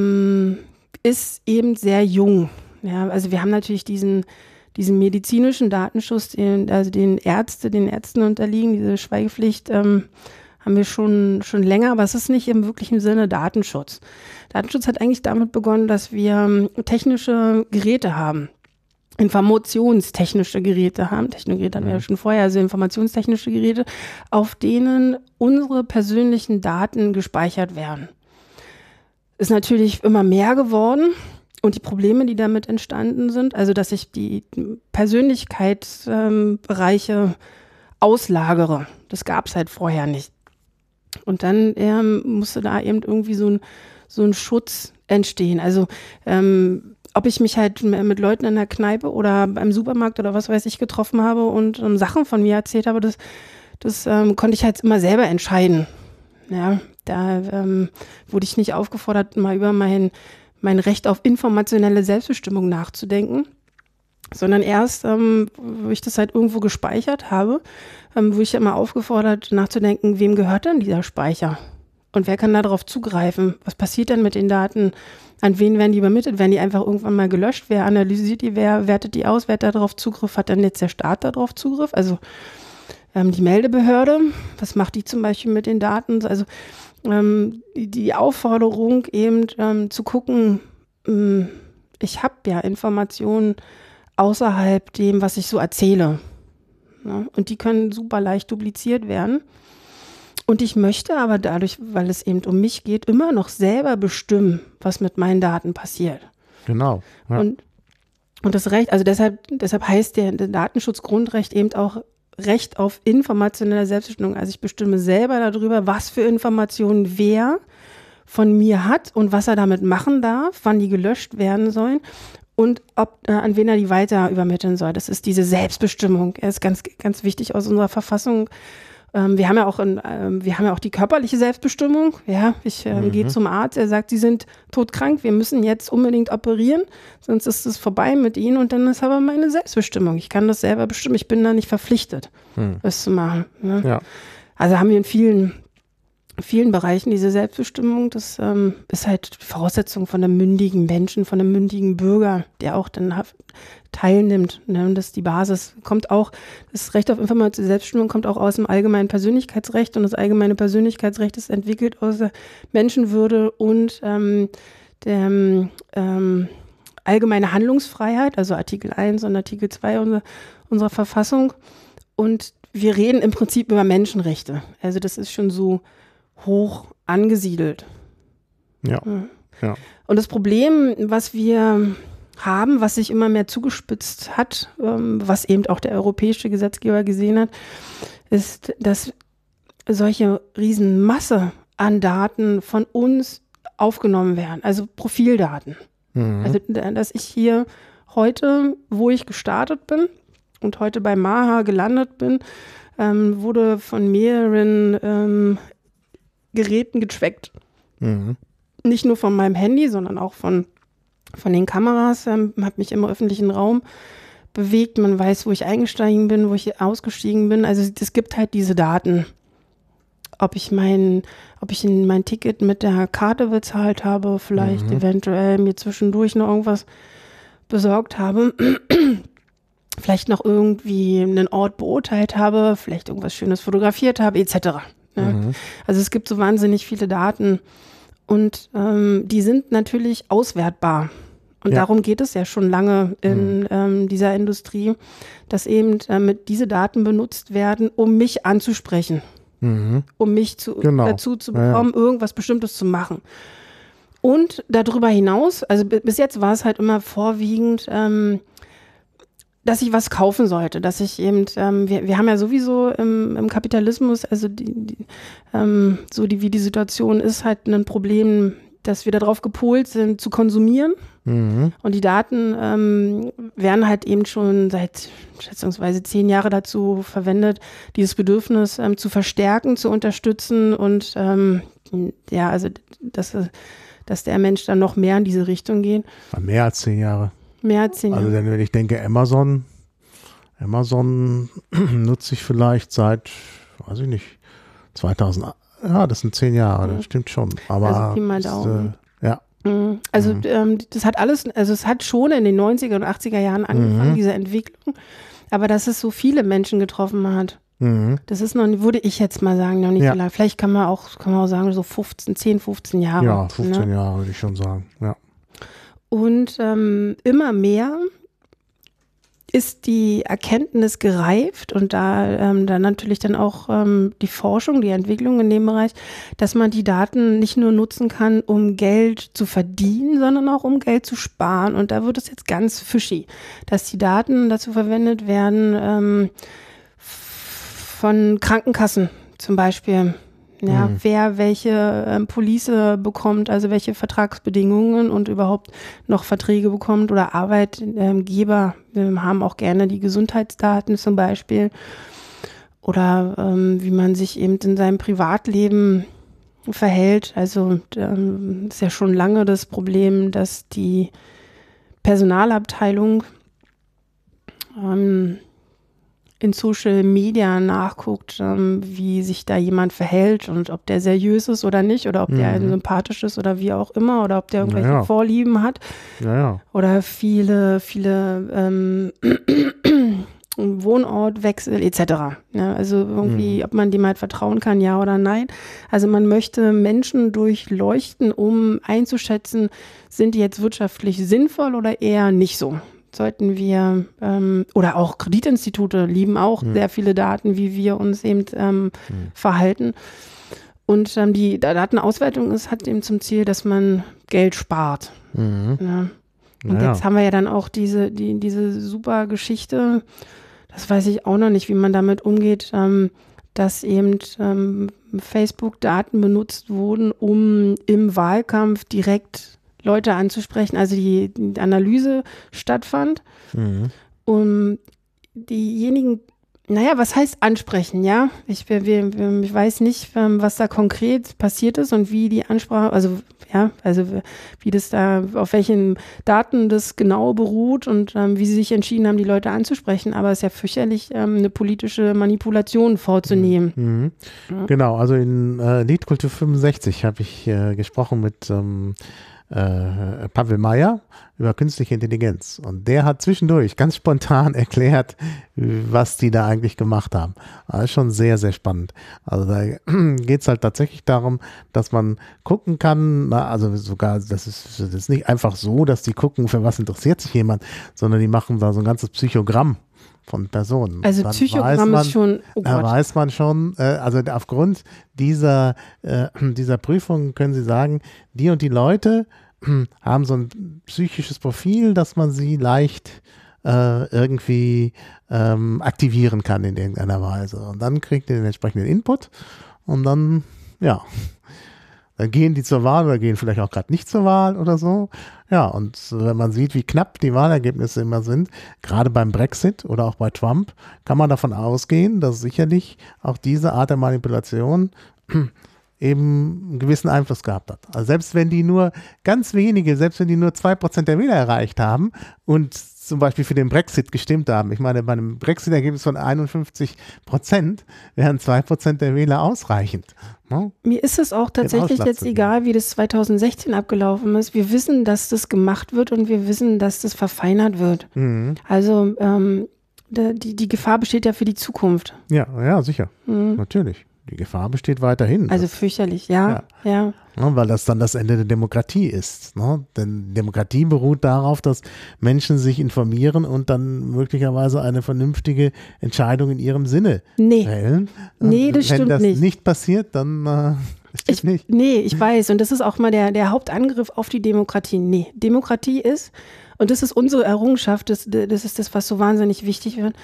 ist eben sehr jung. Ja, also wir haben natürlich diesen medizinischen Datenschutz, den Ärzten unterliegen, diese Schweigepflicht, haben wir schon länger, aber es ist nicht im wirklichen Sinne Datenschutz. Datenschutz hat eigentlich damit begonnen, dass wir technische Geräte haben, informationstechnische Geräte haben. Technische Geräte hatten wir ja schon vorher, also informationstechnische Geräte, auf denen unsere persönlichen Daten gespeichert werden. Ist natürlich immer mehr geworden. Und die Probleme, die damit entstanden sind, also dass ich die Persönlichkeitsbereiche auslagere, das gab es halt vorher nicht. Und dann musste da eben irgendwie so ein Schutz entstehen. Also ob ich mich halt mit Leuten in der Kneipe oder beim Supermarkt oder was weiß ich getroffen habe und Sachen von mir erzählt habe, das konnte ich halt immer selber entscheiden. Ja, da wurde ich nicht aufgefordert, mal über mein Recht auf informationelle Selbstbestimmung nachzudenken, sondern erst, wo ich das halt irgendwo gespeichert habe, wurde ich immer aufgefordert nachzudenken, wem gehört denn dieser Speicher? Und wer kann da drauf zugreifen? Was passiert denn mit den Daten? An wen werden die übermittelt? Werden die einfach irgendwann mal gelöscht? Wer analysiert die? Wer wertet die aus? Wer hat da drauf Zugriff? Hat dann jetzt der Staat da drauf Zugriff? Also die Meldebehörde, was macht die zum Beispiel mit den Daten? Also die Aufforderung eben zu gucken, ich habe ja Informationen außerhalb dem, was ich so erzähle. Ja, und die können super leicht dupliziert werden. Und ich möchte aber dadurch, weil es eben um mich geht, immer noch selber bestimmen, was mit meinen Daten passiert. Genau. Ja. Und das Recht, also deshalb heißt der Datenschutzgrundrecht eben auch Recht auf informationelle Selbstbestimmung. Also ich bestimme selber darüber, was für Informationen wer von mir hat und was er damit machen darf, wann die gelöscht werden sollen. Und an wen er die weiter übermitteln soll. Das ist diese Selbstbestimmung. Er ist ganz, ganz wichtig aus unserer Verfassung Wir haben ja auch die körperliche Selbstbestimmung. Ja, ich gehe zum Arzt, er sagt, Sie sind todkrank, wir müssen jetzt unbedingt operieren, sonst ist es vorbei mit Ihnen und dann ist aber meine Selbstbestimmung. Ich kann das selber bestimmen, ich bin da nicht verpflichtet, das zu machen. Ne? Ja. Also haben wir in vielen Bereichen diese Selbstbestimmung, das ist halt die Voraussetzung von einem mündigen Menschen, von einem mündigen Bürger, der auch dann teilnimmt. Ne? Das ist die Basis, das Recht auf informative Selbstbestimmung kommt auch aus dem allgemeinen Persönlichkeitsrecht und das allgemeine Persönlichkeitsrecht ist entwickelt aus der Menschenwürde und der allgemeine Handlungsfreiheit, also Artikel 1 und Artikel 2 unserer Verfassung. Und wir reden im Prinzip über Menschenrechte. Also das ist schon so hoch angesiedelt. Ja. Und das Problem, was wir haben, was sich immer mehr zugespitzt hat, was eben auch der europäische Gesetzgeber gesehen hat, ist, dass solche Riesenmasse an Daten von uns aufgenommen werden, also Profildaten. Also, dass ich hier heute, wo ich gestartet bin und heute bei Maha gelandet bin, wurde von mehreren Geräten getrackt. Nicht nur von meinem Handy, sondern auch von den Kameras. Habe mich im öffentlichen Raum bewegt. Man weiß, wo ich eingestiegen bin, wo ich ausgestiegen bin. Also es gibt halt diese Daten. Ob ich mein Ticket mit der Karte bezahlt habe, vielleicht eventuell mir zwischendurch noch irgendwas besorgt habe, vielleicht noch irgendwie einen Ort beurteilt habe, vielleicht irgendwas Schönes fotografiert habe, etc. Ne? Also es gibt so wahnsinnig viele Daten und die sind natürlich auswertbar. Und darum geht es ja schon lange in dieser Industrie, dass eben diese Daten benutzt werden, um mich anzusprechen. Um mich dazu zu bekommen, irgendwas Bestimmtes zu machen. Und darüber hinaus, also bis jetzt war es halt immer vorwiegend, dass ich was kaufen sollte, dass ich eben, wir haben ja sowieso im Kapitalismus, also wie die Situation ist, halt ein Problem, dass wir darauf gepolt sind, zu konsumieren. Und die Daten werden halt eben schon seit schätzungsweise 10 Jahre dazu verwendet, dieses Bedürfnis zu verstärken, zu unterstützen und also dass der Mensch dann noch mehr in diese Richtung geht. Mehr als 10 Jahre. Mehr als 10 Jahre. Also wenn ich denke, Amazon nutze ich vielleicht seit, weiß ich nicht, 2000, das sind 10 Jahre, das stimmt schon. Aber also Pi mal Daumen. Also das hat alles, also es hat schon in den 90er und 80er Jahren angefangen, diese Entwicklung, aber dass es so viele Menschen getroffen hat, das ist noch, würde ich jetzt mal sagen, noch nicht so lange. Vielleicht kann man auch sagen, so 10, 15 Jahre. Ja, 15 Jahre würde ich schon sagen, ja. Und immer mehr ist die Erkenntnis gereift und da natürlich dann auch die Forschung, die Entwicklung in dem Bereich, dass man die Daten nicht nur nutzen kann, um Geld zu verdienen, sondern auch um Geld zu sparen. Und da wird es jetzt ganz fishy, dass die Daten dazu verwendet werden von Krankenkassen zum Beispiel. Ja, wer welche Police bekommt, also welche Vertragsbedingungen und überhaupt noch Verträge bekommt oder Arbeitgeber haben auch gerne die Gesundheitsdaten zum Beispiel oder wie man sich eben in seinem Privatleben verhält. Also ist ja schon lange das Problem, dass die Personalabteilung in Social Media nachguckt, wie sich da jemand verhält und ob der seriös ist oder nicht oder ob der ein sympathisch ist oder wie auch immer oder ob der irgendwelche Vorlieben hat oder viele Wohnortwechsel etc. Ja, also irgendwie, ob man dem halt vertrauen kann, ja oder nein. Also man möchte Menschen durchleuchten, um einzuschätzen, sind die jetzt wirtschaftlich sinnvoll oder eher nicht so. Sollten wir, oder auch Kreditinstitute lieben auch sehr viele Daten, wie wir uns eben verhalten. Und die Datenauswertung hat eben zum Ziel, dass man Geld spart. Ja. Und jetzt haben wir ja dann auch diese super Geschichte, das weiß ich auch noch nicht, wie man damit umgeht, dass eben Facebook-Daten benutzt wurden, um im Wahlkampf direkt Leute anzusprechen, also die Analyse stattfand, um diejenigen Naja, was heißt ansprechen, ja? Ich weiß nicht, was da konkret passiert ist und wie die Ansprache, also wie das da, auf welchen Daten das genau beruht und wie sie sich entschieden haben, die Leute anzusprechen. Aber es ist ja fürchterlich, eine politische Manipulation vorzunehmen. Mhm. Ja. Genau, also in Liedkultur 65 habe ich gesprochen mit Pavel Meyer über künstliche Intelligenz. Und der hat zwischendurch ganz spontan erklärt, was die da eigentlich gemacht haben. Das ist schon sehr, sehr spannend. Also da geht es halt tatsächlich darum, dass man gucken kann, also sogar, das ist nicht einfach so, dass die gucken, für was interessiert sich jemand, sondern die machen da so ein ganzes Psychogramm von Personen. Also dann Psychogramm ist schon, oh Gott. Da weiß man schon, also aufgrund dieser Prüfung können Sie sagen, die und die Leute haben so ein psychisches Profil, dass man sie leicht irgendwie aktivieren kann in irgendeiner Weise. Und dann kriegt ihr den entsprechenden Input und dann, ja, dann gehen die zur Wahl oder gehen vielleicht auch gerade nicht zur Wahl oder so. Ja, und wenn man sieht, wie knapp die Wahlergebnisse immer sind, gerade beim Brexit oder auch bei Trump, kann man davon ausgehen, dass sicherlich auch diese Art der Manipulation eben einen gewissen Einfluss gehabt hat. Also selbst wenn die nur ganz wenige, selbst wenn die nur 2% der Wähler erreicht haben und zum Beispiel für den Brexit gestimmt haben, ich meine, bei einem Brexit-Ergebnis von 51% wären 2% der Wähler ausreichend. No? Mir ist es auch tatsächlich jetzt egal, wie das 2016 abgelaufen ist. Wir wissen, dass das gemacht wird und wir wissen, dass das verfeinert wird. Mhm. Also die Gefahr besteht ja für die Zukunft. Ja, sicher. Mhm. Natürlich. Die Gefahr besteht weiterhin. Also fürchterlich, ja. Weil das dann das Ende der Demokratie ist. Ne? Denn Demokratie beruht darauf, dass Menschen sich informieren und dann möglicherweise eine vernünftige Entscheidung in ihrem Sinne fällen. Nee, das stimmt nicht. Wenn das nicht passiert, dann nicht. Nee, ich weiß. Und das ist auch mal der Hauptangriff auf die Demokratie. Nee, Demokratie ist, und das ist unsere Errungenschaft, das ist das, was so wahnsinnig wichtig wird,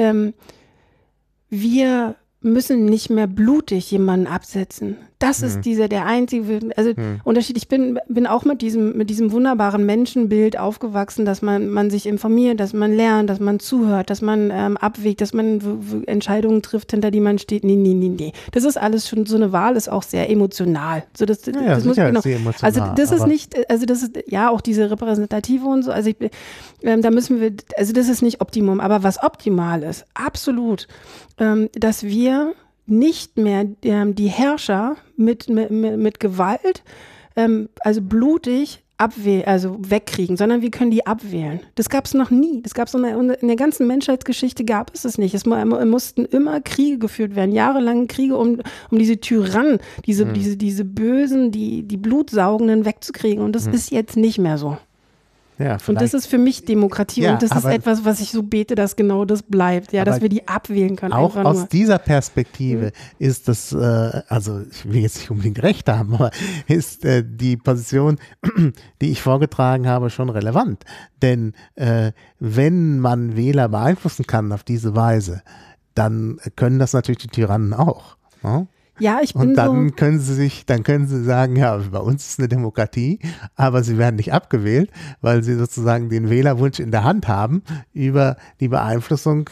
wir müssen nicht mehr blutig jemanden absetzen. Das ist der einzige, Unterschied. Ich bin auch mit diesem wunderbaren Menschenbild aufgewachsen, dass man sich informiert, dass man lernt, dass man zuhört, dass man abwägt, dass man Entscheidungen trifft, hinter die man steht. Nee. Das ist alles schon, so eine Wahl ist auch sehr emotional. So, das muss man sehr emotional. Also das ist nicht, also das ist ja auch diese Repräsentative und so, also da müssen wir, also das ist nicht Optimum, aber was optimal ist, absolut, dass wir nicht mehr die Herrscher mit Gewalt, also blutig wegkriegen, sondern wir können die abwählen. Das gab es noch nie. Das gab es in der ganzen Menschheitsgeschichte gab es es nicht. Es mussten immer Kriege geführt werden, jahrelange Kriege, um diese Tyrannen, diese Bösen, die Blutsaugenden wegzukriegen. Und das ist jetzt nicht mehr so. Ja, und das ist für mich Demokratie und das ist etwas, was ich so bete, dass genau das bleibt, dass wir die abwählen können. Auch aus dieser Perspektive ist das, also ich will jetzt nicht unbedingt recht haben, aber ist die Position, die ich vorgetragen habe, schon relevant. Denn wenn man Wähler beeinflussen kann auf diese Weise, dann können das natürlich die Tyrannen auch. Ne? Ja, und dann können sie sagen, ja, bei uns ist eine Demokratie, aber sie werden nicht abgewählt, weil sie sozusagen den Wählerwunsch in der Hand haben über die Beeinflussung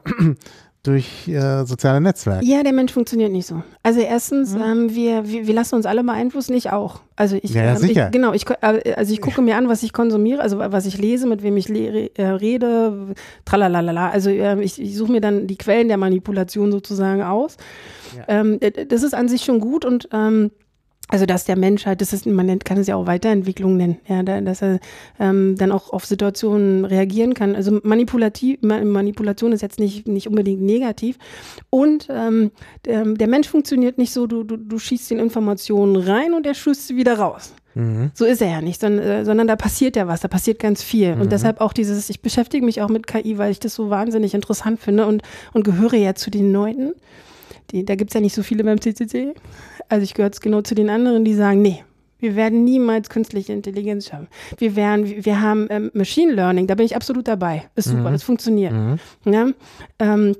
durch soziale Netzwerke. Ja, der Mensch funktioniert nicht so. Also erstens, wir lassen uns alle beeinflussen, ich auch. Also sicher. Ich gucke mir an, was ich konsumiere, also was ich lese, mit wem ich rede, tralalala. Also ich suche mir dann die Quellen der Manipulation sozusagen aus. Ja. Das ist an sich schon gut und also dass der Mensch halt, man kann es ja auch Weiterentwicklung nennen, ja, dass er dann auch auf Situationen reagieren kann. Also Manipulation ist jetzt nicht unbedingt negativ. Und der Mensch funktioniert nicht so, du schießt den Informationen rein und er schießt sie wieder raus. Mhm. So ist er ja nicht, sondern da passiert ja was, da passiert ganz viel. Und deshalb auch ich beschäftige mich auch mit KI, weil ich das so wahnsinnig interessant finde und gehöre ja zu den Leuten. Da gibt es ja nicht so viele beim CCC. Also ich gehöre jetzt genau zu den anderen, die sagen, nee, wir werden niemals künstliche Intelligenz schaffen. Wir haben Machine Learning, da bin ich absolut dabei. Ist super, das funktioniert. Ja?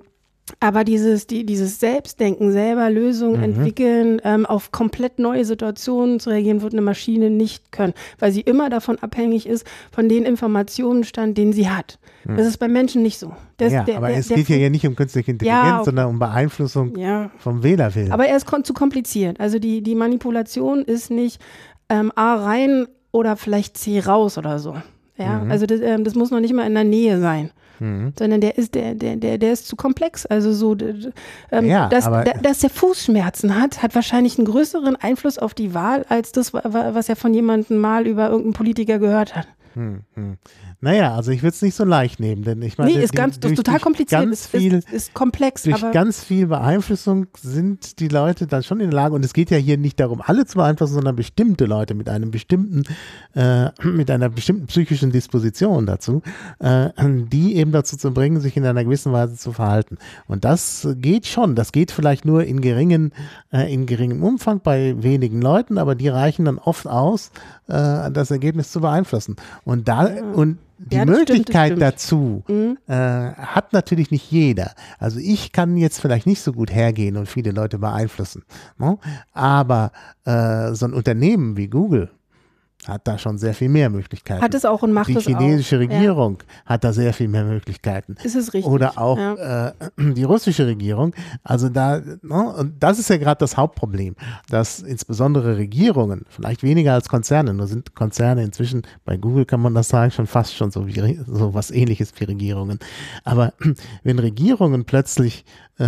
aber dieses Selbstdenken, selber Lösungen entwickeln, auf komplett neue Situationen zu reagieren, wird eine Maschine nicht können, weil sie immer davon abhängig ist, von den Informationenstand, den sie hat. Das ist beim Menschen nicht so. Aber es geht hier ja nicht um künstliche Intelligenz, sondern um Beeinflussung vom Wählerwillen. Aber er ist zu kompliziert. Also die Manipulation ist nicht A rein oder vielleicht C raus oder so. Ja, also das muss noch nicht mal in der Nähe sein. Sondern der ist zu komplex. Also so, dass der Fußschmerzen hat wahrscheinlich einen größeren Einfluss auf die Wahl, als das, was er von jemandem mal über irgendeinen Politiker gehört hat. Naja, also ich würde es nicht so leicht nehmen, denn ich meine, das ist total kompliziert, ist komplex. Durch ganz viel Beeinflussung sind die Leute dann schon in der Lage, und es geht ja hier nicht darum, alle zu beeinflussen, sondern bestimmte Leute mit einer bestimmten psychischen Disposition dazu, die eben dazu zu bringen, sich in einer gewissen Weise zu verhalten. Und das geht schon, das geht vielleicht nur in geringem Umfang bei wenigen Leuten, aber die reichen dann oft aus, das Ergebnis zu beeinflussen. Und die Möglichkeit dazu hat natürlich nicht jeder. Also ich kann jetzt vielleicht nicht so gut hergehen und viele Leute beeinflussen. Ne? Aber so ein Unternehmen wie Google hat da schon sehr viel mehr Möglichkeiten. Hat es auch und macht es auch. Die chinesische Regierung hat da sehr viel mehr Möglichkeiten. Ist es richtig. Oder auch die russische Regierung. Also da, ne, und das ist ja gerade das Hauptproblem, dass insbesondere Regierungen, vielleicht weniger als Konzerne, nur sind Konzerne inzwischen, bei Google kann man das sagen, schon fast schon so was Ähnliches wie Regierungen. Aber wenn Regierungen plötzlich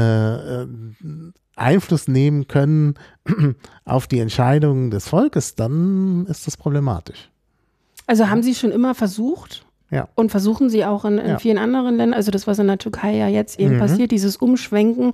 Einfluss nehmen können auf die Entscheidungen des Volkes, dann ist das problematisch. Also haben Sie schon immer versucht Ja. und versuchen Sie auch in vielen anderen Ländern, also das, was in der Türkei ja jetzt eben passiert, dieses Umschwenken,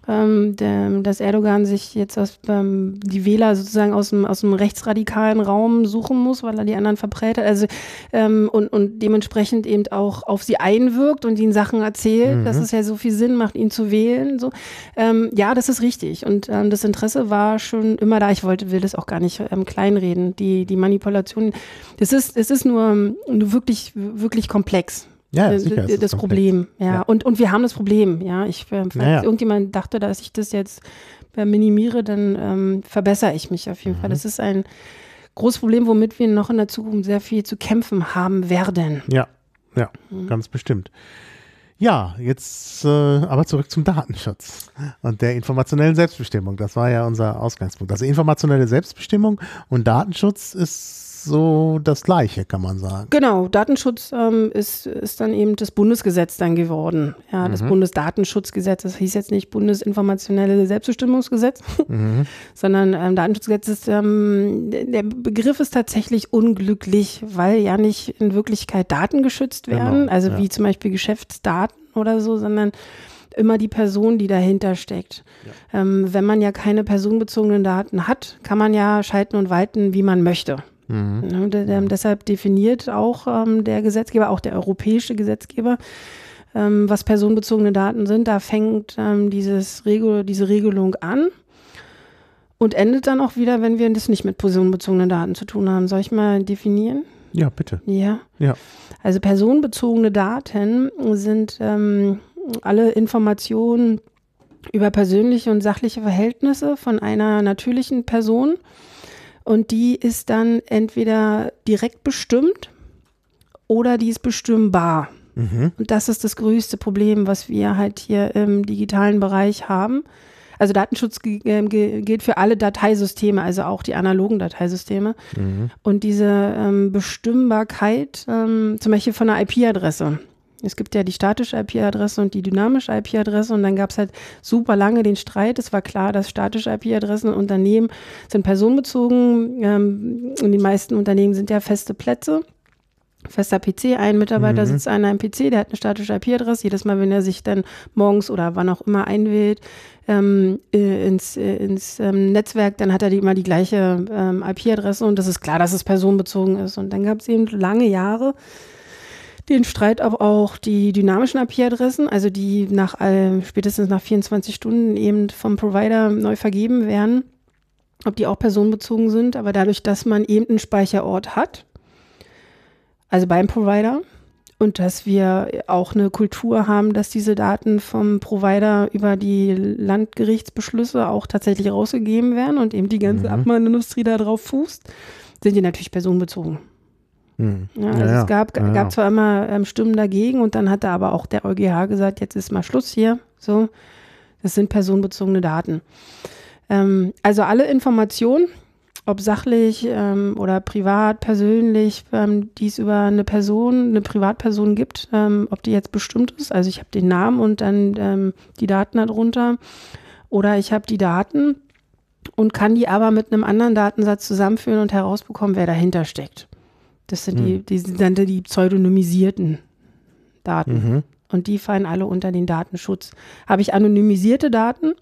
dass Erdogan sich jetzt die Wähler sozusagen aus dem rechtsradikalen Raum suchen muss, weil er die anderen verprellt hat, also und dementsprechend eben auch auf sie einwirkt und ihnen Sachen erzählt, dass es ja so viel Sinn macht, ihn zu wählen. So. Ja, das ist richtig und das Interesse war schon immer da. Ich will das auch gar nicht kleinreden. Die Manipulation, es ist nur wirklich, wirklich komplex. Ja, sicher, das Problem, ja. Und wir haben das Problem, ja. Falls irgendjemand dachte, dass ich das jetzt minimiere, dann verbessere ich mich auf jeden Fall. Das ist ein großes Problem, womit wir noch in der Zukunft sehr viel zu kämpfen haben werden. Ja, ganz bestimmt. Ja, jetzt aber zurück zum Datenschutz und der informationellen Selbstbestimmung. Das war ja unser Ausgangspunkt. Also informationelle Selbstbestimmung und Datenschutz ist so das Gleiche, kann man sagen. Genau, Datenschutz ist dann eben das Bundesgesetz dann geworden. Ja, das Bundesdatenschutzgesetz, das hieß jetzt nicht Bundesinformationelle Selbstbestimmungsgesetz, sondern Datenschutzgesetz ist, der Begriff ist tatsächlich unglücklich, weil ja nicht in Wirklichkeit Daten geschützt werden, wie zum Beispiel Geschäftsdaten oder so, sondern immer die Person, die dahinter steckt. Ja. Wenn man ja keine personenbezogenen Daten hat, kann man ja schalten und walten, wie man möchte. Deshalb definiert auch der Gesetzgeber, auch der europäische Gesetzgeber, was personenbezogene Daten sind. Da fängt diese Regelung an und endet dann auch wieder, wenn wir das nicht mit personenbezogenen Daten zu tun haben. Soll ich mal definieren? Ja, bitte. Ja. Also personenbezogene Daten sind alle Informationen über persönliche und sachliche Verhältnisse von einer natürlichen Person. Und die ist dann entweder direkt bestimmt oder die ist bestimmbar. Und das ist das größte Problem, was wir halt hier im digitalen Bereich haben. Also Datenschutz gilt für alle Dateisysteme, also auch die analogen Dateisysteme. Und diese Bestimmbarkeit, zum Beispiel von einer IP-Adresse. Es gibt ja die statische IP-Adresse und die dynamische IP-Adresse und dann gab es halt super lange den Streit. Es war klar, dass statische IP-Adressen in Unternehmen sind personenbezogen. Und die meisten Unternehmen sind ja feste Plätze. Fester PC, ein Mitarbeiter sitzt an einem PC, der hat eine statische IP-Adresse. Jedes Mal, wenn er sich dann morgens oder wann auch immer einwählt ins Netzwerk, dann hat er immer die gleiche IP-Adresse und das ist klar, dass es personenbezogen ist. Und dann gab es eben lange Jahre den Streit, ob auch die dynamischen IP-Adressen, also die spätestens nach 24 Stunden eben vom Provider neu vergeben werden, ob die auch personenbezogen sind. Aber dadurch, dass man eben einen Speicherort hat, also beim Provider, Und dass wir auch eine Kultur haben, dass diese Daten vom Provider über die Landgerichtsbeschlüsse auch tatsächlich rausgegeben werden und eben die ganze Abmahnindustrie da drauf fußt, sind die natürlich personenbezogen. Ja, also es gab zwar immer Stimmen dagegen und dann hat da aber auch der EuGH gesagt, jetzt ist mal Schluss hier. So, das sind personenbezogene Daten. Also alle Informationen, ob sachlich oder privat, persönlich, die es über eine Privatperson gibt, ob die jetzt bestimmt ist. Also ich habe den Namen und dann die Daten darunter. Oder ich habe die Daten und kann die aber mit einem anderen Datensatz zusammenführen und herausbekommen, wer dahinter steckt. Das sind die pseudonymisierten Daten. Und die fallen alle unter den Datenschutz. Habe ich anonymisierte Daten,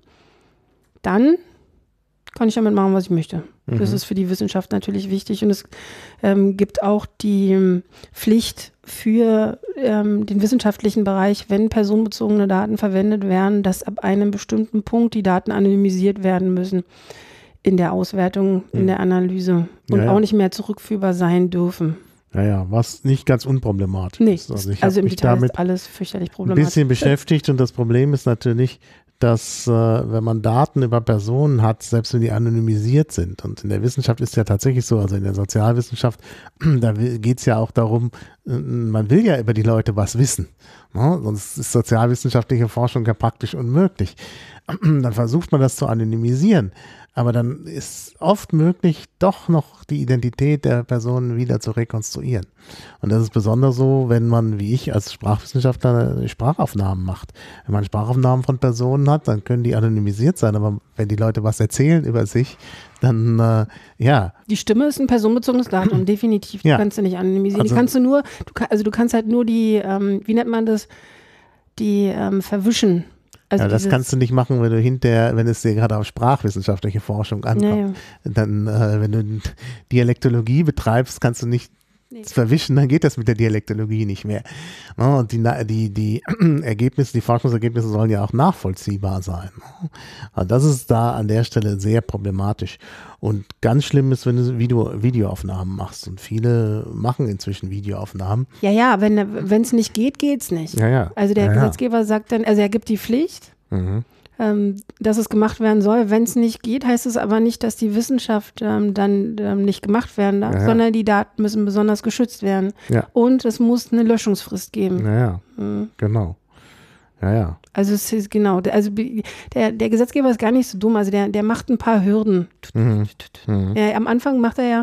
dann kann ich damit machen, was ich möchte. Das ist für die Wissenschaft natürlich wichtig. Und es gibt auch die Pflicht für den wissenschaftlichen Bereich, wenn personenbezogene Daten verwendet werden, dass ab einem bestimmten Punkt die Daten anonymisiert werden müssen in der Auswertung, in der Analyse und auch nicht mehr zurückführbar sein dürfen. Ja, was nicht ganz unproblematisch ist. Also im Detail ist alles fürchterlich problematisch. Ein bisschen beschäftigt und das Problem ist natürlich, dass wenn man Daten über Personen hat, selbst wenn die anonymisiert sind, und in der Wissenschaft ist ja tatsächlich so, also in der Sozialwissenschaft, da geht es ja auch darum, man will ja über die Leute was wissen, ne? Sonst ist sozialwissenschaftliche Forschung ja praktisch unmöglich. Dann versucht man das zu anonymisieren, aber dann ist oft möglich, doch noch die Identität der Personen wieder zu rekonstruieren. Und das ist besonders so, wenn man, wie ich als Sprachwissenschaftler, Sprachaufnahmen macht. Wenn man Sprachaufnahmen von Personen hat, dann können die anonymisiert sein, aber wenn die Leute was erzählen über sich, dann, Die Stimme ist ein personenbezogenes Datum, definitiv. Die kannst du nicht anonymisieren. Also, die kannst du nur, du kannst halt nur die, wie nennt man das, die verwischen. Also das kannst du nicht machen, wenn es dir gerade auf sprachwissenschaftliche Forschung ankommt. Dann, wenn du Dialektologie betreibst, kannst du nicht verwischen, dann geht das mit der Dialektologie nicht mehr. Und die Ergebnisse, die Forschungsergebnisse sollen ja auch nachvollziehbar sein. Also das ist da an der Stelle sehr problematisch. Und ganz schlimm ist, wenn du Videoaufnahmen machst. Und viele machen inzwischen Videoaufnahmen. Ja, wenn es nicht geht, geht's nicht. Ja. Also der Gesetzgeber sagt dann, also er gibt die Pflicht, dass es gemacht werden soll. Wenn es nicht geht, heißt es aber nicht, dass die Wissenschaft dann nicht gemacht werden darf, sondern die Daten müssen besonders geschützt werden. Ja. Und es muss eine Löschungsfrist geben. Genau. Ja. Also es ist genau, also der Gesetzgeber ist gar nicht so dumm, also der macht ein paar Hürden. Am Anfang macht er ja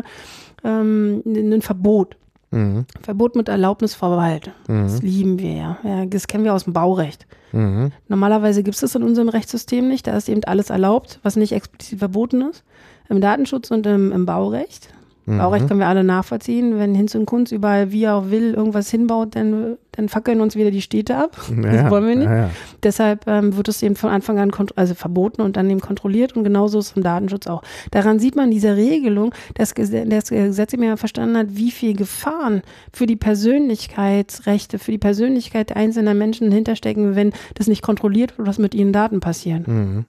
ein Verbot. Verbot mit Erlaubnisvorbehalt. Das lieben wir ja. Das kennen wir aus dem Baurecht. Normalerweise gibt es das in unserem Rechtssystem nicht. Da ist eben alles erlaubt, was nicht explizit verboten ist. Im Datenschutz und im Baurecht. Baurecht können wir alle nachvollziehen. Wenn Hinz und Kunz überall, wie er auch will, irgendwas hinbaut, dann fackeln uns wieder die Städte ab. Das wollen wir nicht. Deshalb wird es eben von Anfang an verboten und dann eben kontrolliert. Und genauso ist es im Datenschutz auch. Daran sieht man diese Regelung, dass das Gesetz mehr verstanden hat, wie viel Gefahren für die Persönlichkeitsrechte, für die Persönlichkeit einzelner Menschen hinterstecken, wenn das nicht kontrolliert wird, was mit ihren Daten passiert.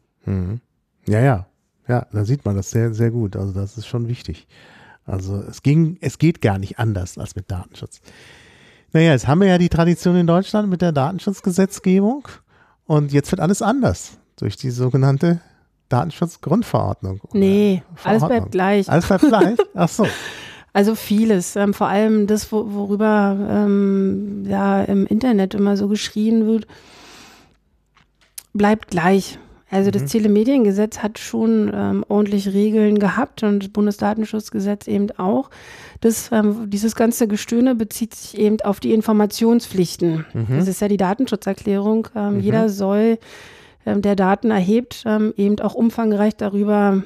Ja, da sieht man das sehr, sehr gut. Also das ist schon wichtig. Also es geht gar nicht anders als mit Datenschutz. Naja, jetzt haben wir ja die Tradition in Deutschland mit der Datenschutzgesetzgebung und jetzt wird alles anders durch die sogenannte Datenschutzgrundverordnung. Nee, alles bleibt gleich. Alles bleibt gleich? Ach so. Also vieles, vor allem das, worüber im Internet immer so geschrien wird, bleibt gleich. Also das Telemediengesetz hat schon ordentlich Regeln gehabt und das Bundesdatenschutzgesetz eben auch. Dieses ganze Gestöhne bezieht sich eben auf die Informationspflichten. Das ist ja die Datenschutzerklärung. Jeder soll, der Daten erhebt, eben auch umfangreich darüber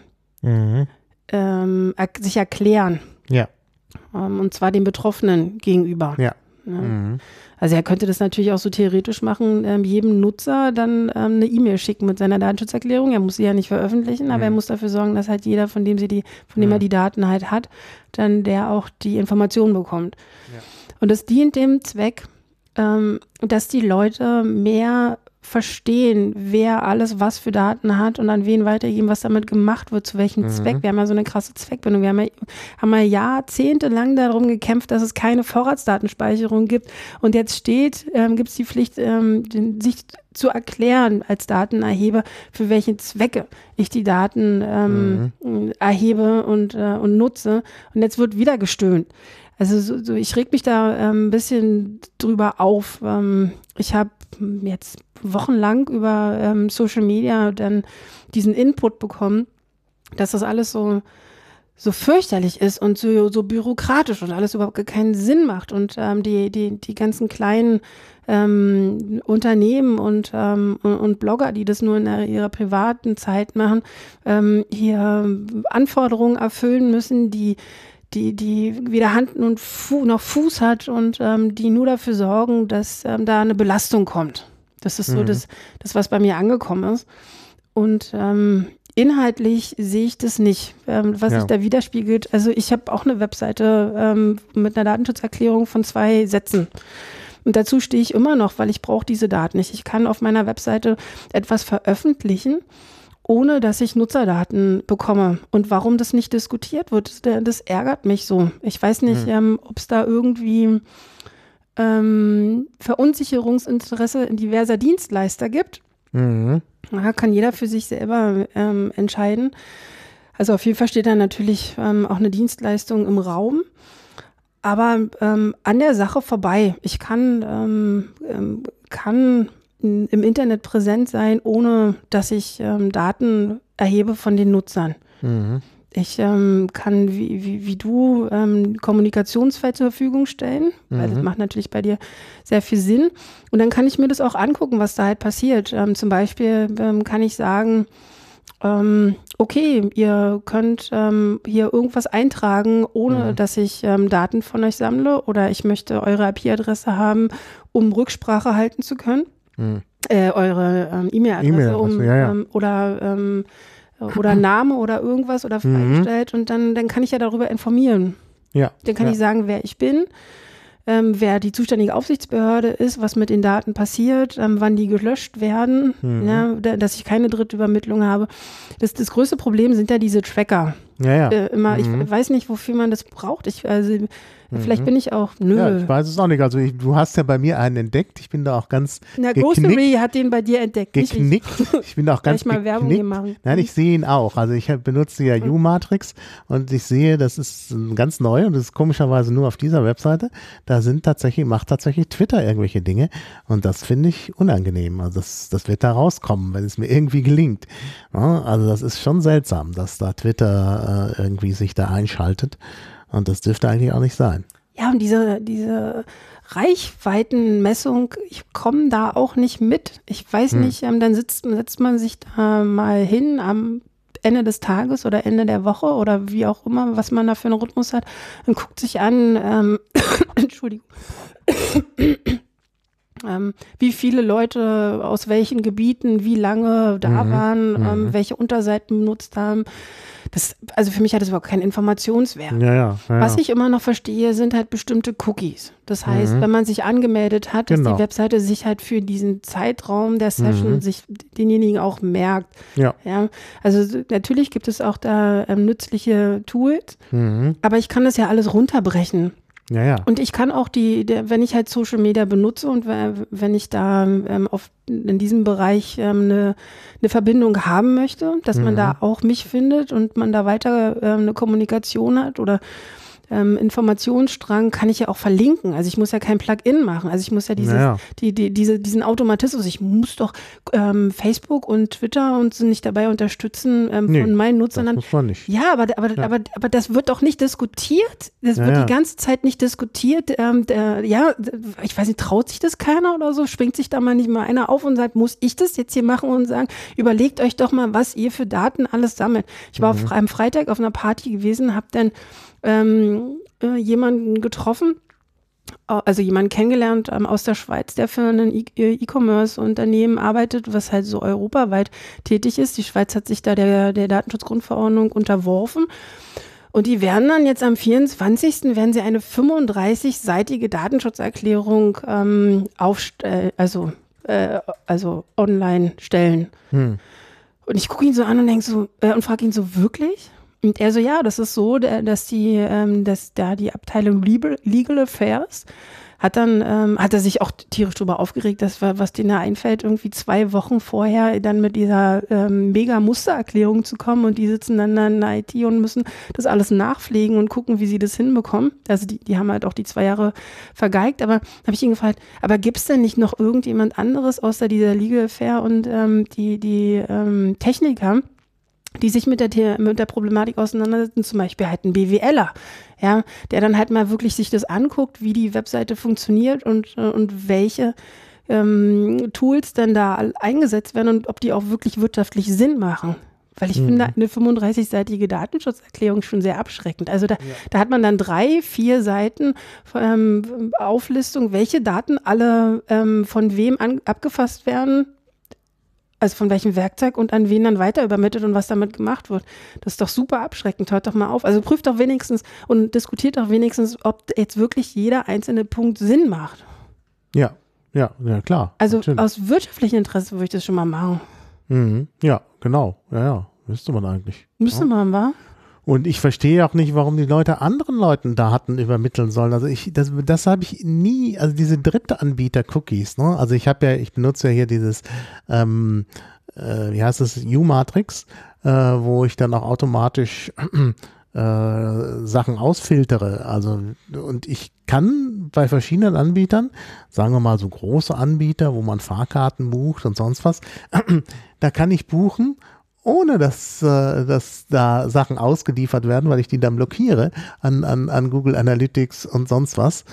sich erklären. Ja. Und zwar den Betroffenen gegenüber. Ja. Also er könnte das natürlich auch so theoretisch machen, jedem Nutzer dann eine E-Mail schicken mit seiner Datenschutzerklärung. Er muss sie ja nicht veröffentlichen, aber er muss dafür sorgen, dass halt jeder, von dem er die Daten halt hat, dann der auch die Informationen bekommt. Ja. Und das dient dem Zweck, dass die Leute mehr verstehen, wer alles was für Daten hat und an wen weitergeben, was damit gemacht wird, zu welchem Zweck. Wir haben ja so eine krasse Zweckbindung. Wir haben ja jahrzehntelang darum gekämpft, dass es keine Vorratsdatenspeicherung gibt. Und jetzt gibt es die Pflicht, sich zu erklären als Datenerheber, für welche Zwecke ich die Daten erhebe und nutze. Und jetzt wird wieder gestöhnt. Also ich reg mich da ein bisschen drüber auf. Ich habe jetzt wochenlang über Social Media dann diesen Input bekommen, dass das alles so fürchterlich ist und so bürokratisch und alles überhaupt keinen Sinn macht und die ganzen kleinen Unternehmen und Blogger, die das nur in ihrer privaten Zeit machen, hier Anforderungen erfüllen müssen, die weder Hand und noch Fuß hat und die nur dafür sorgen, dass da eine Belastung kommt. Das ist so das, was bei mir angekommen ist. Und inhaltlich sehe ich das nicht, was sich da widerspiegelt. Also ich habe auch eine Webseite mit einer Datenschutzerklärung von 2 Sätzen. Und dazu stehe ich immer noch, weil ich brauche diese Daten nicht. Ich kann auf meiner Webseite etwas veröffentlichen, ohne dass ich Nutzerdaten bekomme. Und warum das nicht diskutiert wird, das ärgert mich so. Ich weiß nicht, ob es da irgendwie Verunsicherungsinteresse diverser Dienstleister gibt. Da kann jeder für sich selber entscheiden. Also auf jeden Fall steht da natürlich auch eine Dienstleistung im Raum. Aber an der Sache vorbei. Ich kann im Internet präsent sein, ohne dass ich Daten erhebe von den Nutzern. Ich kann wie du Kommunikationsfeld zur Verfügung stellen, weil das macht natürlich bei dir sehr viel Sinn. Und dann kann ich mir das auch angucken, was da halt passiert. Zum Beispiel kann ich sagen, okay, ihr könnt hier irgendwas eintragen, ohne dass ich Daten von euch sammle, oder ich möchte eure IP-Adresse haben, um Rücksprache halten zu können. Eure E-Mail-Adresse, oder Name oder irgendwas oder freigestellt, und dann kann ich ja darüber informieren. Ja. Dann kann ich sagen, wer ich bin, wer die zuständige Aufsichtsbehörde ist, was mit den Daten passiert, wann die gelöscht werden, dass ich keine Drittübermittlung habe. Das größte Problem sind ja diese Tracker. Ich weiß nicht, wofür man das braucht. Vielleicht bin ich auch, Ja, ich weiß es auch nicht. Also du hast ja bei mir einen entdeckt. Ich bin da auch ganz Ghostery hat den bei dir entdeckt. Geknickt. Ich bin da auch ganz mal Werbung hier machen. Nein, ich sehe ihn auch. Also ich benutze ja U-Matrix und ich sehe, das ist ganz neu und das ist komischerweise nur auf dieser Webseite. Da macht tatsächlich Twitter irgendwelche Dinge und das finde ich unangenehm. Also das wird da rauskommen, wenn es mir irgendwie gelingt. Ja, also das ist schon seltsam, dass da Twitter irgendwie sich da einschaltet. Und das dürfte eigentlich auch nicht sein. Ja, und diese Reichweitenmessung, ich komme da auch nicht mit. Ich weiß nicht, dann setzt man sich da mal hin am Ende des Tages oder Ende der Woche oder wie auch immer, was man da für einen Rhythmus hat, und guckt sich an, Entschuldigung, wie viele Leute aus welchen Gebieten wie lange da waren, welche Unterseiten benutzt haben. Also für mich hat das überhaupt keinen Informationswert. Was ich immer noch verstehe, sind halt bestimmte Cookies. Das heißt, wenn man sich angemeldet hat, dass die Webseite sich halt für diesen Zeitraum der Session sich denjenigen auch merkt. Ja, also natürlich gibt es auch da nützliche Tools, aber ich kann das ja alles runterbrechen. Und ich kann auch wenn ich halt Social Media benutze und wenn ich da in diesem Bereich eine Verbindung haben möchte, dass man da auch mich findet und man da weiter eine Kommunikation hat oder Informationsstrang, kann ich ja auch verlinken. Also ich muss ja kein Plugin machen. Also ich muss ja diesen Automatismus, ich muss doch Facebook und Twitter und nicht dabei unterstützen von meinen Nutzern. Das muss man nicht. Ja, aber das wird doch nicht diskutiert. Das wird die ganze Zeit nicht diskutiert. Ich weiß nicht, traut sich das keiner oder so? Schwingt sich da mal nicht mal einer auf und sagt, muss ich das jetzt hier machen und sagen, überlegt euch doch mal, was ihr für Daten alles sammelt. Ich war am Freitag auf einer Party gewesen, habe dann jemanden getroffen, also jemanden kennengelernt aus der Schweiz, der für ein E-Commerce-Unternehmen arbeitet, was halt so europaweit tätig ist. Die Schweiz hat sich da der Datenschutzgrundverordnung unterworfen. Und die werden dann jetzt am 24. werden sie eine 35-seitige Datenschutzerklärung also online stellen. Und ich gucke ihn so an und denke so, und frage ihn so, wirklich? Und er so, ja, das ist so, dass die Abteilung Legal Affairs hat er sich auch tierisch drüber aufgeregt, was denen da einfällt, irgendwie 2 Wochen vorher dann mit dieser Mega-Mustererklärung zu kommen, und die sitzen dann in der IT und müssen das alles nachpflegen und gucken, wie sie das hinbekommen. Also die haben halt auch die 2 Jahre vergeigt, aber habe ich ihn gefragt, aber gibt es denn nicht noch irgendjemand anderes außer dieser Legal Affair und die Techniker, die sich mit der Problematik auseinandersetzen, zum Beispiel halt ein BWLer, ja, der dann halt mal wirklich sich das anguckt, wie die Webseite funktioniert und welche Tools dann da eingesetzt werden und ob die auch wirklich wirtschaftlich Sinn machen. Weil ich finde eine 35-seitige Datenschutzerklärung schon sehr abschreckend. Also da hat man dann 3, 4 Seiten Auflistung, welche Daten alle von wem abgefasst werden, also von welchem Werkzeug und an wen dann weiter übermittelt und was damit gemacht wird. Das ist doch super abschreckend. Hört doch mal auf. Also prüft doch wenigstens und diskutiert doch wenigstens, ob jetzt wirklich jeder einzelne Punkt Sinn macht. Ja, klar. Also natürlich. aus wirtschaftlichem Interesse würde ich das schon mal machen. Ja, genau. Ja, müsste man eigentlich. Müsste man, wa? Und ich verstehe auch nicht, warum die Leute anderen Leuten Daten übermitteln sollen. Also das habe ich nie, also diese Drittanbieter-Cookies, ne? Also ich benutze ja hier dieses, wie heißt das, U-Matrix, wo ich dann auch automatisch Sachen ausfiltere. Also, und ich kann bei verschiedenen Anbietern, sagen wir mal so große Anbieter, wo man Fahrkarten bucht und sonst was, da kann ich buchen, ohne dass da Sachen ausgeliefert werden, weil ich die dann blockiere an Google Analytics und sonst was.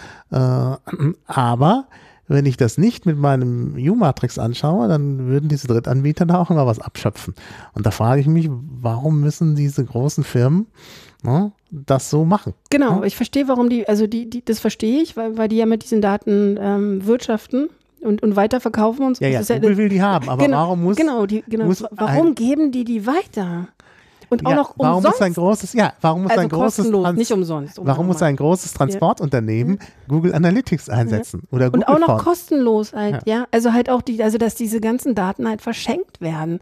Aber wenn ich das nicht mit meinem U-Matrix anschaue, dann würden diese Drittanbieter da auch immer was abschöpfen. Und da frage ich mich, warum müssen diese großen Firmen das so machen? Genau, ich verstehe, warum das verstehe ich, weil die ja mit diesen Daten wirtschaften. Und weiterverkaufen uns. Ja, Google will die haben, aber warum muss... Warum geben die weiter? Und auch noch warum umsonst? Warum muss ein großes kostenlos, nicht umsonst. Warum muss ein großes Transportunternehmen Google Analytics einsetzen? Oder Google und auch noch Forms? kostenlos halt, Also halt auch dass diese ganzen Daten halt verschenkt werden.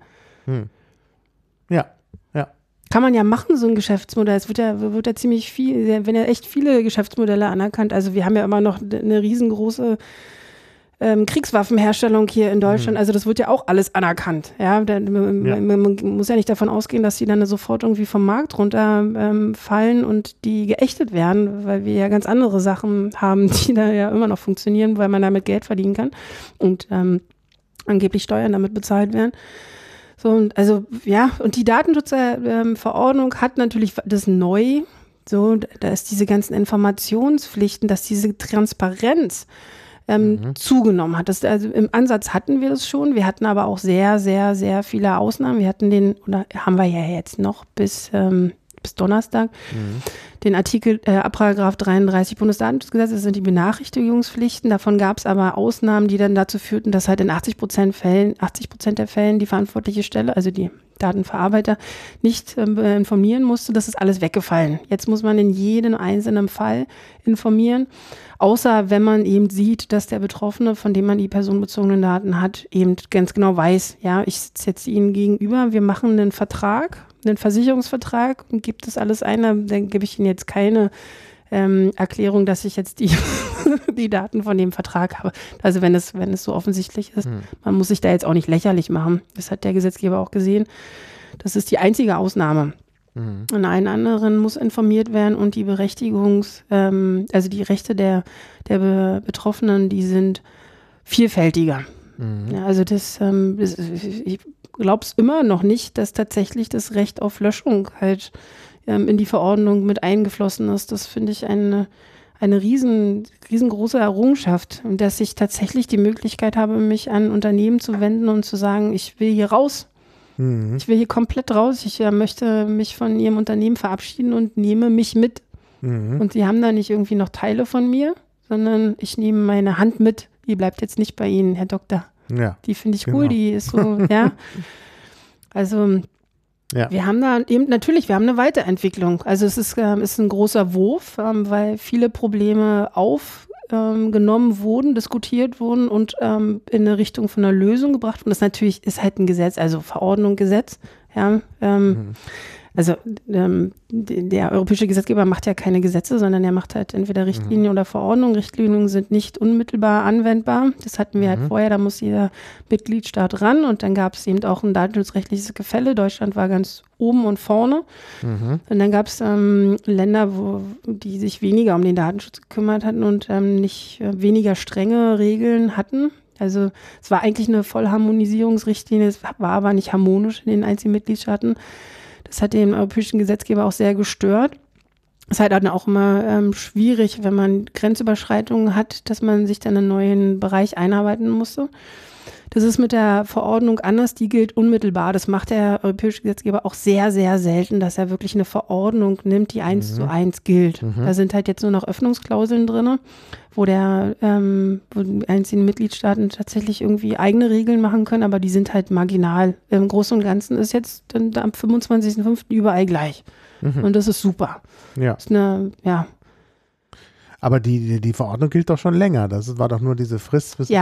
Ja. Kann man ja machen, so ein Geschäftsmodell. Es wird ja ziemlich viel, werden ja echt viele Geschäftsmodelle anerkannt. Also wir haben ja immer noch eine riesengroße Kriegswaffenherstellung hier in Deutschland, also das wird ja auch alles anerkannt. Ja? Man muss ja nicht davon ausgehen, dass die dann sofort irgendwie vom Markt runterfallen und die geächtet werden, weil wir ja ganz andere Sachen haben, die da ja immer noch funktionieren, weil man damit Geld verdienen kann und angeblich Steuern damit bezahlt werden. So, und die Datenschutzverordnung hat natürlich das neu, so, da ist diese ganzen Informationspflichten, dass diese Transparenz zugenommen hat. Also im Ansatz hatten wir das schon. Wir hatten aber auch sehr, sehr, sehr viele Ausnahmen. Wir hatten haben wir ja jetzt noch bis Donnerstag, den Artikel Paragraph 33 Bundesdatenschutzgesetz, das sind die Benachrichtigungspflichten. Davon gab es aber Ausnahmen, die dann dazu führten, dass halt in 80% der Fällen die verantwortliche Stelle, also die Datenverarbeiter, nicht informieren musste. Das ist alles weggefallen. Jetzt muss man in jedem einzelnen Fall informieren, außer wenn man eben sieht, dass der Betroffene, von dem man die personenbezogenen Daten hat, eben ganz genau weiß, ja, ich sitze jetzt Ihnen gegenüber, wir machen einen Versicherungsvertrag und gibt das alles ein, dann gebe ich Ihnen jetzt keine Erklärung, dass ich jetzt die Daten von dem Vertrag habe. Also wenn es so offensichtlich ist, man muss sich da jetzt auch nicht lächerlich machen. Das hat der Gesetzgeber auch gesehen. Das ist die einzige Ausnahme. An allen anderen muss informiert werden und die also die Rechte der Betroffenen, die sind vielfältiger. Ja, also ich glaube es immer noch nicht, dass tatsächlich das Recht auf Löschung halt in die Verordnung mit eingeflossen ist. Das finde ich eine riesengroße Errungenschaft, dass ich tatsächlich die Möglichkeit habe, mich an Unternehmen zu wenden und zu sagen, ich will hier raus. Ich will hier komplett raus. Ich möchte mich von Ihrem Unternehmen verabschieden und nehme mich mit. Und Sie haben da nicht irgendwie noch Teile von mir, sondern ich nehme meine Hand mit. Die bleibt jetzt nicht bei Ihnen, Herr Doktor. Ja, die finde ich cool, die ist so, ja. Also wir haben da eben, natürlich, wir haben eine Weiterentwicklung. Also es ist ein großer Wurf, weil viele Probleme genommen wurden, diskutiert wurden und in eine Richtung von einer Lösung gebracht wurden. Das natürlich ist halt ein Gesetz, also Verordnung, Gesetz. Ja, also der europäische Gesetzgeber macht ja keine Gesetze, sondern er macht halt entweder Richtlinien oder Verordnungen. Richtlinien sind nicht unmittelbar anwendbar. Das hatten wir halt vorher, da muss jeder Mitgliedstaat ran und dann gab es eben auch ein datenschutzrechtliches Gefälle. Deutschland war ganz oben und vorne. Und dann gab es Länder, die sich weniger um den Datenschutz gekümmert hatten und nicht weniger strenge Regeln hatten. Also es war eigentlich eine Vollharmonisierungsrichtlinie, es war aber nicht harmonisch in den einzelnen Mitgliedstaaten. Das hat den europäischen Gesetzgeber auch sehr gestört. Es ist halt dann auch immer schwierig, wenn man Grenzüberschreitungen hat, dass man sich dann in einen neuen Bereich einarbeiten musste. Das ist mit der Verordnung anders, die gilt unmittelbar. Das macht der europäische Gesetzgeber auch sehr, sehr selten, dass er wirklich eine Verordnung nimmt, die 1:1 gilt. Da sind halt jetzt nur noch Öffnungsklauseln drin, wo die einzelnen Mitgliedstaaten tatsächlich irgendwie eigene Regeln machen können, aber die sind halt marginal. Im Großen und Ganzen ist jetzt dann am 25.05. überall gleich. Und das ist super. Ja. Das ist Aber die Verordnung gilt doch schon länger. Das war doch nur diese Frist. Bis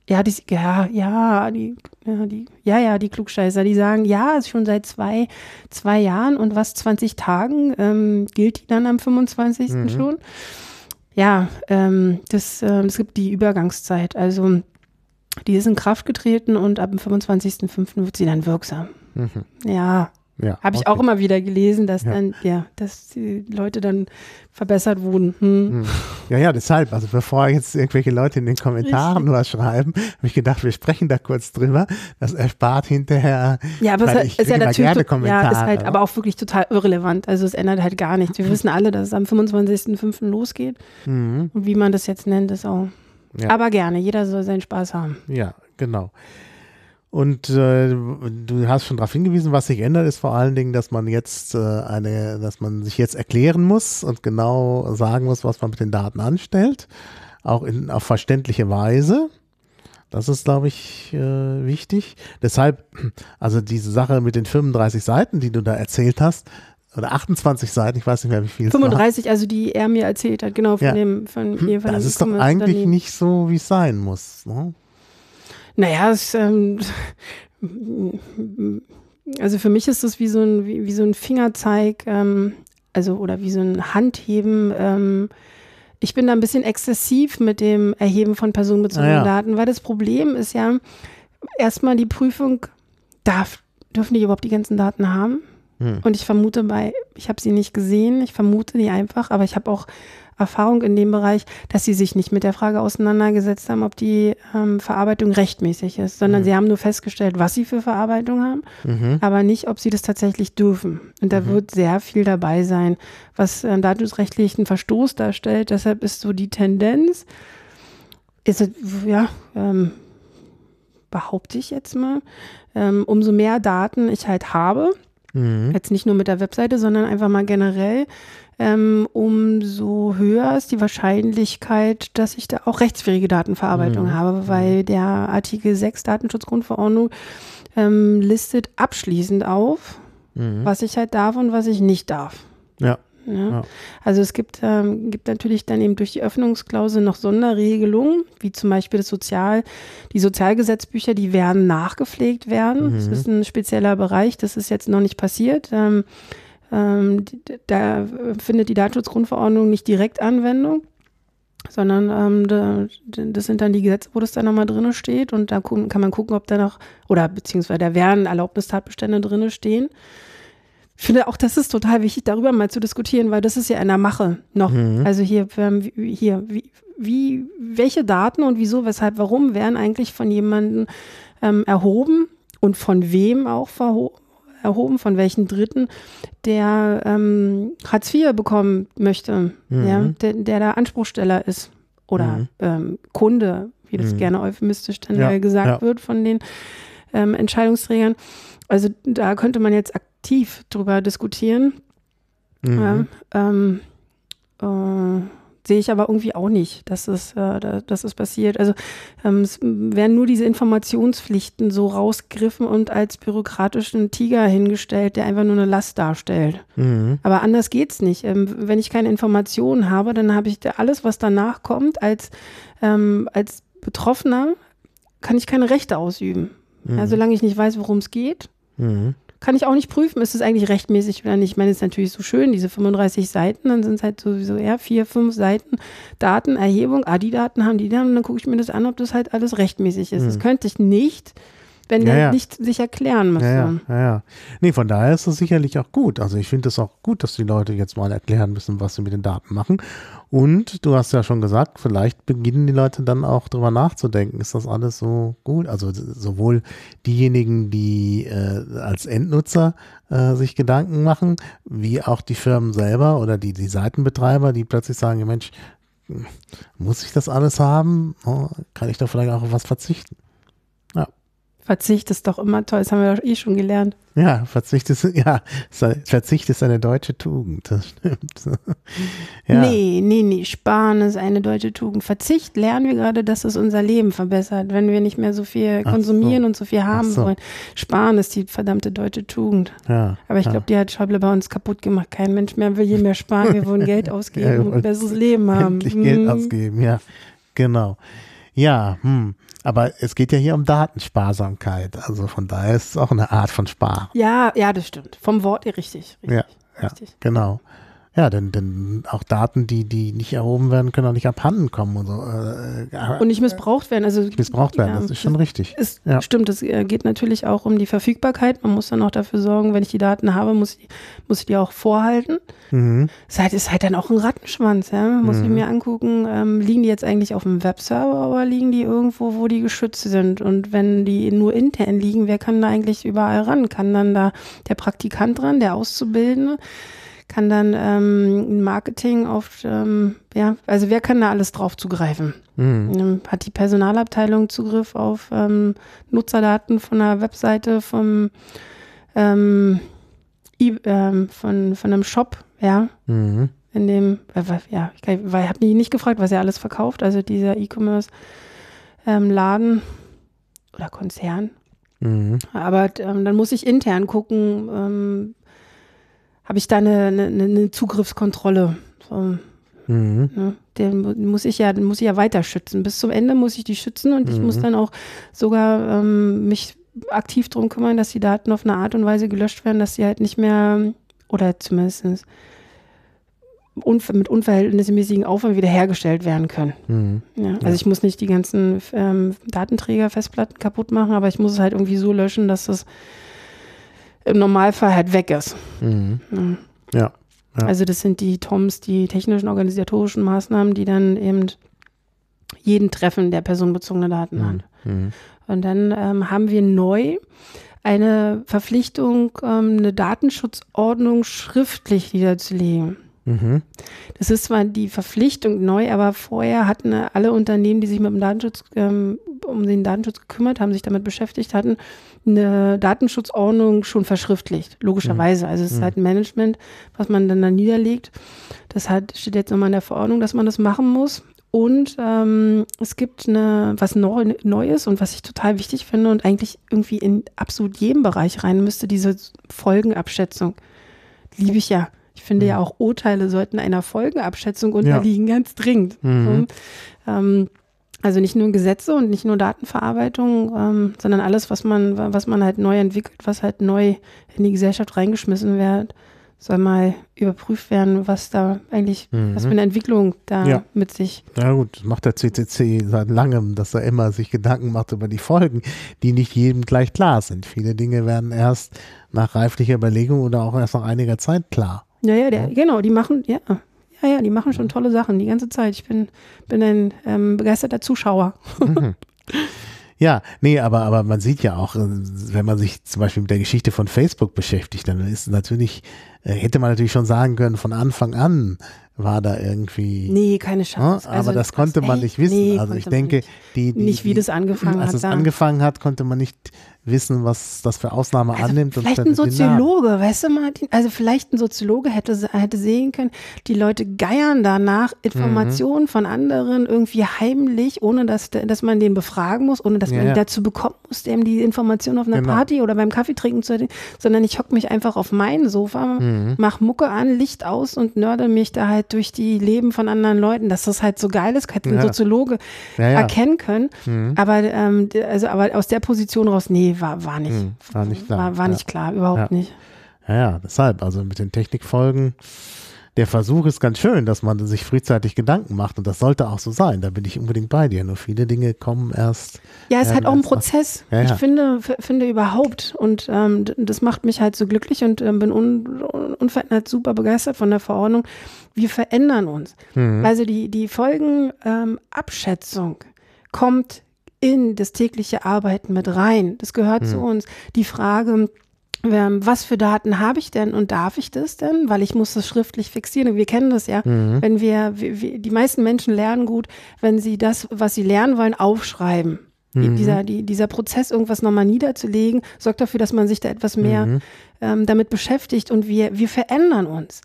die Klugscheißer, die sagen, ja, ist schon seit zwei Jahren und 20 Tagen gilt die dann am 25. schon. Ja, es gibt die Übergangszeit, also die ist in Kraft getreten und ab dem 25.05. wird sie dann wirksam. Ja. Habe ich auch immer wieder gelesen, dass dass die Leute dann verbessert wurden. Ja, deshalb, also bevor jetzt irgendwelche Leute in den Kommentaren was schreiben, habe ich gedacht, wir sprechen da kurz drüber. Das erspart hinterher. Ja, aber es ist ja natürlich gerne Kommentare. Ist halt aber auch wirklich total irrelevant. Also es ändert halt gar nichts. Wir wissen alle, dass es am 25.05. losgeht. Und wie man das jetzt nennt, ist auch. Ja. Aber gerne, jeder soll seinen Spaß haben. Ja, genau. Und du hast schon darauf hingewiesen, was sich ändert, ist vor allen Dingen, dass man jetzt dass man sich jetzt erklären muss und genau sagen muss, was man mit den Daten anstellt, auch auf verständliche Weise. Das ist, glaube ich, wichtig. Deshalb, also diese Sache mit den 35 Seiten, die du da erzählt hast, oder 28 Seiten, ich weiß nicht mehr, wie viel 35, es war. also die er mir erzählt hat, genau, das ist doch eigentlich nicht so, wie es sein muss, ne? Naja, also für mich ist das wie so ein Fingerzeig, oder wie so ein Handheben. Ich bin da ein bisschen exzessiv mit dem Erheben von personenbezogenen Daten, weil das Problem ist ja erstmal die Prüfung, dürfen die überhaupt die ganzen Daten haben? Und ich vermute ich habe sie nicht gesehen, ich vermute die einfach, aber ich habe auch Erfahrung in dem Bereich, dass sie sich nicht mit der Frage auseinandergesetzt haben, ob die Verarbeitung rechtmäßig ist, sondern sie haben nur festgestellt, was sie für Verarbeitung haben, aber nicht, ob sie das tatsächlich dürfen. Und da wird sehr viel dabei sein, was datenschutzrechtlichen Verstoß darstellt. Deshalb ist so die Tendenz, behaupte ich jetzt mal, umso mehr Daten ich halt habe, jetzt nicht nur mit der Webseite, sondern einfach mal generell, umso höher ist die Wahrscheinlichkeit, dass ich da auch rechtswidrige Datenverarbeitung habe, weil der Artikel 6 Datenschutzgrundverordnung listet abschließend auf, was ich halt darf und was ich nicht darf. Ja. Also es gibt natürlich dann eben durch die Öffnungsklausel noch Sonderregelungen, wie zum Beispiel die Sozialgesetzbücher, die werden nachgepflegt werden. Das ist ein spezieller Bereich, das ist jetzt noch nicht passiert. Da findet die Datenschutzgrundverordnung nicht direkt Anwendung, sondern das sind dann die Gesetze, wo das dann nochmal drin steht und da kann man gucken, ob da noch, beziehungsweise da werden Erlaubnistatbestände drin stehen. Ich finde auch, das ist total wichtig, darüber mal zu diskutieren, weil das ist ja in der Mache noch. Also welche Daten und wieso, weshalb, warum werden eigentlich von jemandem erhoben und von wem auch erhoben, von welchen Dritten, der Hartz IV bekommen möchte, der da Anspruchsteller ist oder Kunde, wie das gerne euphemistisch dann gesagt wird von den Entscheidungsträgern. Also da könnte man jetzt aktiv drüber diskutieren. sehe ich aber irgendwie auch nicht, dass es passiert. Also es werden nur diese Informationspflichten so rausgegriffen und als bürokratischen Tiger hingestellt, der einfach nur eine Last darstellt. Mhm. Aber anders geht's nicht. Wenn ich keine Informationen habe, dann habe ich alles, was danach kommt, als Betroffener kann ich keine Rechte ausüben. Ja, solange ich nicht weiß, worum es geht, kann ich auch nicht prüfen, ist es eigentlich rechtmäßig oder nicht. Ich meine, es ist natürlich so schön, diese 35 Seiten, dann sind es halt sowieso 4, 5 Seiten Datenerhebung, die Daten haben die dann, und dann gucke ich mir das an, ob das halt alles rechtmäßig ist. Das könnte ich nicht, wenn der nicht sich erklären müsste. Ja. Nee, von daher ist es sicherlich auch gut. Also ich finde es auch gut, dass die Leute jetzt mal erklären müssen, was sie mit den Daten machen. Und du hast ja schon gesagt, vielleicht beginnen die Leute dann auch drüber nachzudenken, ist das alles so gut? Also sowohl diejenigen, die als Endnutzer sich Gedanken machen, wie auch die Firmen selber oder die Seitenbetreiber, die plötzlich sagen, ja Mensch, muss ich das alles haben? Oh, kann ich da vielleicht auch auf was verzichten? Ja. Verzicht ist doch immer toll, das haben wir doch schon gelernt. Ja, Verzicht ist eine deutsche Tugend, das stimmt. Ja. Nee, Sparen ist eine deutsche Tugend. Verzicht lernen wir gerade, dass es unser Leben verbessert, wenn wir nicht mehr so viel konsumieren und so viel haben wollen. Sparen ist die verdammte deutsche Tugend. Ja, aber ich glaube, die hat Schäuble bei uns kaputt gemacht. Kein Mensch mehr will je mehr sparen, wir wollen Geld ausgeben und ein besseres Leben haben. Endlich Geld ausgeben, ja, genau. Ja, aber es geht ja hier um Datensparsamkeit, also von daher ist es auch eine Art von Sparen. Ja, das stimmt. Vom Wort her richtig. Ja, genau. Ja, denn auch Daten, die nicht erhoben werden, können auch nicht abhanden kommen und so. Und nicht missbraucht werden. Also, das ist schon richtig. Stimmt, es geht natürlich auch um die Verfügbarkeit. Man muss dann auch dafür sorgen, wenn ich die Daten habe, muss ich die auch vorhalten. Das ist halt dann auch ein Rattenschwanz. Ja? Man muss ich mir angucken, liegen die jetzt eigentlich auf dem Webserver oder liegen die irgendwo, wo die geschützt sind? Und wenn die nur intern liegen, wer kann da eigentlich überall ran? Kann dann da der Praktikant ran, der Auszubildende? Kann dann Marketing also wer kann da alles drauf zugreifen? Hat die Personalabteilung Zugriff auf Nutzerdaten von einer Webseite von einem Shop, ja? In dem, ich habe die nicht gefragt, was er alles verkauft, also dieser E-Commerce Laden oder Konzern. Aber dann muss ich intern gucken, habe ich da eine Zugriffskontrolle. So, ne? Den muss ich ja weiter schützen. Bis zum Ende muss ich die schützen und ich muss dann auch sogar mich aktiv darum kümmern, dass die Daten auf eine Art und Weise gelöscht werden, dass sie halt nicht mehr oder zumindest mit unverhältnismäßigem Aufwand wiederhergestellt werden können. Also ich muss nicht die ganzen Datenträger, Festplatten kaputt machen, aber ich muss es halt irgendwie so löschen, dass es im Normalfall halt weg ist. Ja. Also das sind die TOMs, die technischen, organisatorischen Maßnahmen, die dann eben jeden treffen, der personenbezogene Daten hat. Und dann haben wir neu eine Verpflichtung, eine Datenschutzordnung schriftlich niederzulegen. Das ist zwar die Verpflichtung neu, aber vorher hatten alle Unternehmen, die sich mit dem Datenschutz, um den Datenschutz gekümmert haben, sich damit beschäftigt hatten, eine Datenschutzordnung schon verschriftlicht, logischerweise. Also es ist halt ein Management, was man dann da niederlegt. Das steht jetzt nochmal in der Verordnung, dass man das machen muss. Und es gibt was Neues und was ich total wichtig finde und eigentlich irgendwie in absolut jedem Bereich rein müsste, diese Folgenabschätzung. Liebe ich ja. Ich finde ja auch Urteile sollten einer Folgenabschätzung unterliegen, ganz dringend. Also nicht nur Gesetze und nicht nur Datenverarbeitung, sondern alles, was man halt neu entwickelt, was halt neu in die Gesellschaft reingeschmissen wird, soll mal überprüft werden, was da eigentlich, was für eine Entwicklung da mit sich. Ja gut, das macht der CCC seit langem, dass er immer sich Gedanken macht über die Folgen, die nicht jedem gleich klar sind. Viele Dinge werden erst nach reiflicher Überlegung oder auch erst nach einiger Zeit klar. Genau, die machen, die machen schon tolle Sachen die ganze Zeit. Ich bin ein begeisterter Zuschauer. Ja, nee, aber man sieht ja auch, wenn man sich zum Beispiel mit der Geschichte von Facebook beschäftigt, dann ist natürlich hätte man natürlich schon sagen können, von Anfang an war da irgendwie. Nee, keine Chance. Aber das konnte man nicht wissen. Nee, also ich denke, nicht wie das angefangen hat. Als es angefangen hat, konnte man nicht wissen, was das für Ausnahme annimmt. Vielleicht ein Soziologe, weißt du, Martin? Also vielleicht ein Soziologe hätte sehen können, die Leute geiern danach Informationen von anderen irgendwie heimlich, ohne dass man den befragen muss, ohne dass man ihn dazu bekommen muss, dem die Information auf einer Party oder beim Kaffee trinken zu erzählen, sondern ich hocke mich einfach auf mein Sofa, mach Mucke an, Licht aus und nörde mich da halt durch die Leben von anderen Leuten, dass das halt so geil ist, hätte ein Soziologe erkennen können. Aber aus der Position raus, nee, war nicht. War nicht klar. War nicht klar, überhaupt nicht. Ja, deshalb, also mit den Technikfolgen, der Versuch ist ganz schön, dass man sich frühzeitig Gedanken macht und das sollte auch so sein, da bin ich unbedingt bei dir, nur viele Dinge kommen erst. Ja, es ist halt auch ein Prozess. Ich finde überhaupt und das macht mich halt so glücklich und bin unverändert super begeistert von der Verordnung. Wir verändern uns. Also die Folgenabschätzung kommt in das tägliche Arbeiten mit rein. Das gehört zu uns. Die Frage, was für Daten habe ich denn und darf ich das denn? Weil ich muss das schriftlich fixieren. Und wir kennen das ja. Wenn die meisten Menschen lernen gut, wenn sie das, was sie lernen wollen, aufschreiben. Dieser Prozess, irgendwas nochmal niederzulegen, sorgt dafür, dass man sich da etwas mehr damit beschäftigt und wir verändern uns.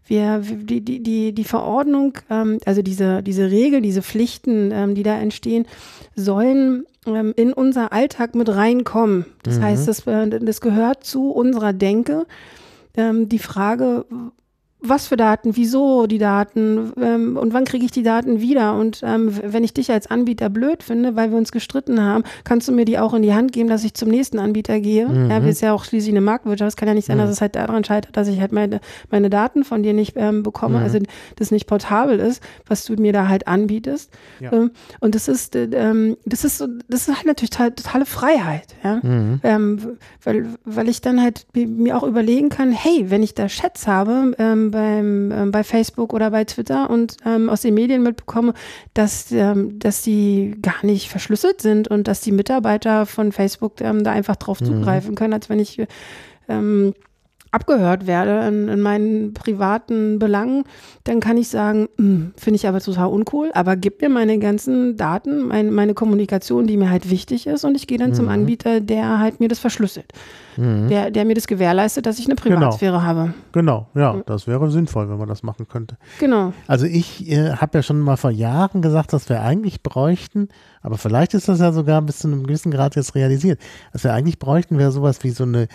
Die Verordnung, also diese Regeln, diese Pflichten, die da entstehen, sollen in unser Alltag mit reinkommen. Das heißt, das gehört zu unserer Denke. Die Frage, was für Daten, wieso die Daten und wann kriege ich die Daten wieder und wenn ich dich als Anbieter blöd finde, weil wir uns gestritten haben, kannst du mir die auch in die Hand geben, dass ich zum nächsten Anbieter gehe. Ja, wir sind ja auch schließlich eine Marktwirtschaft. Es kann ja nicht sein, dass es halt daran scheitert, dass ich halt meine Daten von dir nicht bekomme, also das nicht portabel ist, was du mir da halt anbietest. Ja. Und das ist halt natürlich totale Freiheit, ja? Weil ich dann halt mir auch überlegen kann, hey, wenn ich da Chats habe, bei Facebook oder bei Twitter und aus den Medien mitbekomme, dass die gar nicht verschlüsselt sind und dass die Mitarbeiter von Facebook da einfach drauf zugreifen können, als wenn ich abgehört werde in meinen privaten Belangen, dann kann ich sagen, finde ich aber total uncool, aber gib mir meine ganzen Daten, meine Kommunikation, die mir halt wichtig ist und ich gehe dann zum Anbieter, der halt mir das verschlüsselt. Der mir das gewährleistet, dass ich eine Privatsphäre habe. Genau, ja, das wäre sinnvoll, wenn man das machen könnte. Genau. Also ich habe ja schon mal vor Jahren gesagt, dass wir eigentlich bräuchten, aber vielleicht ist das ja sogar bis zu einem gewissen Grad jetzt realisiert, was wir eigentlich bräuchten, wäre sowas wie so eine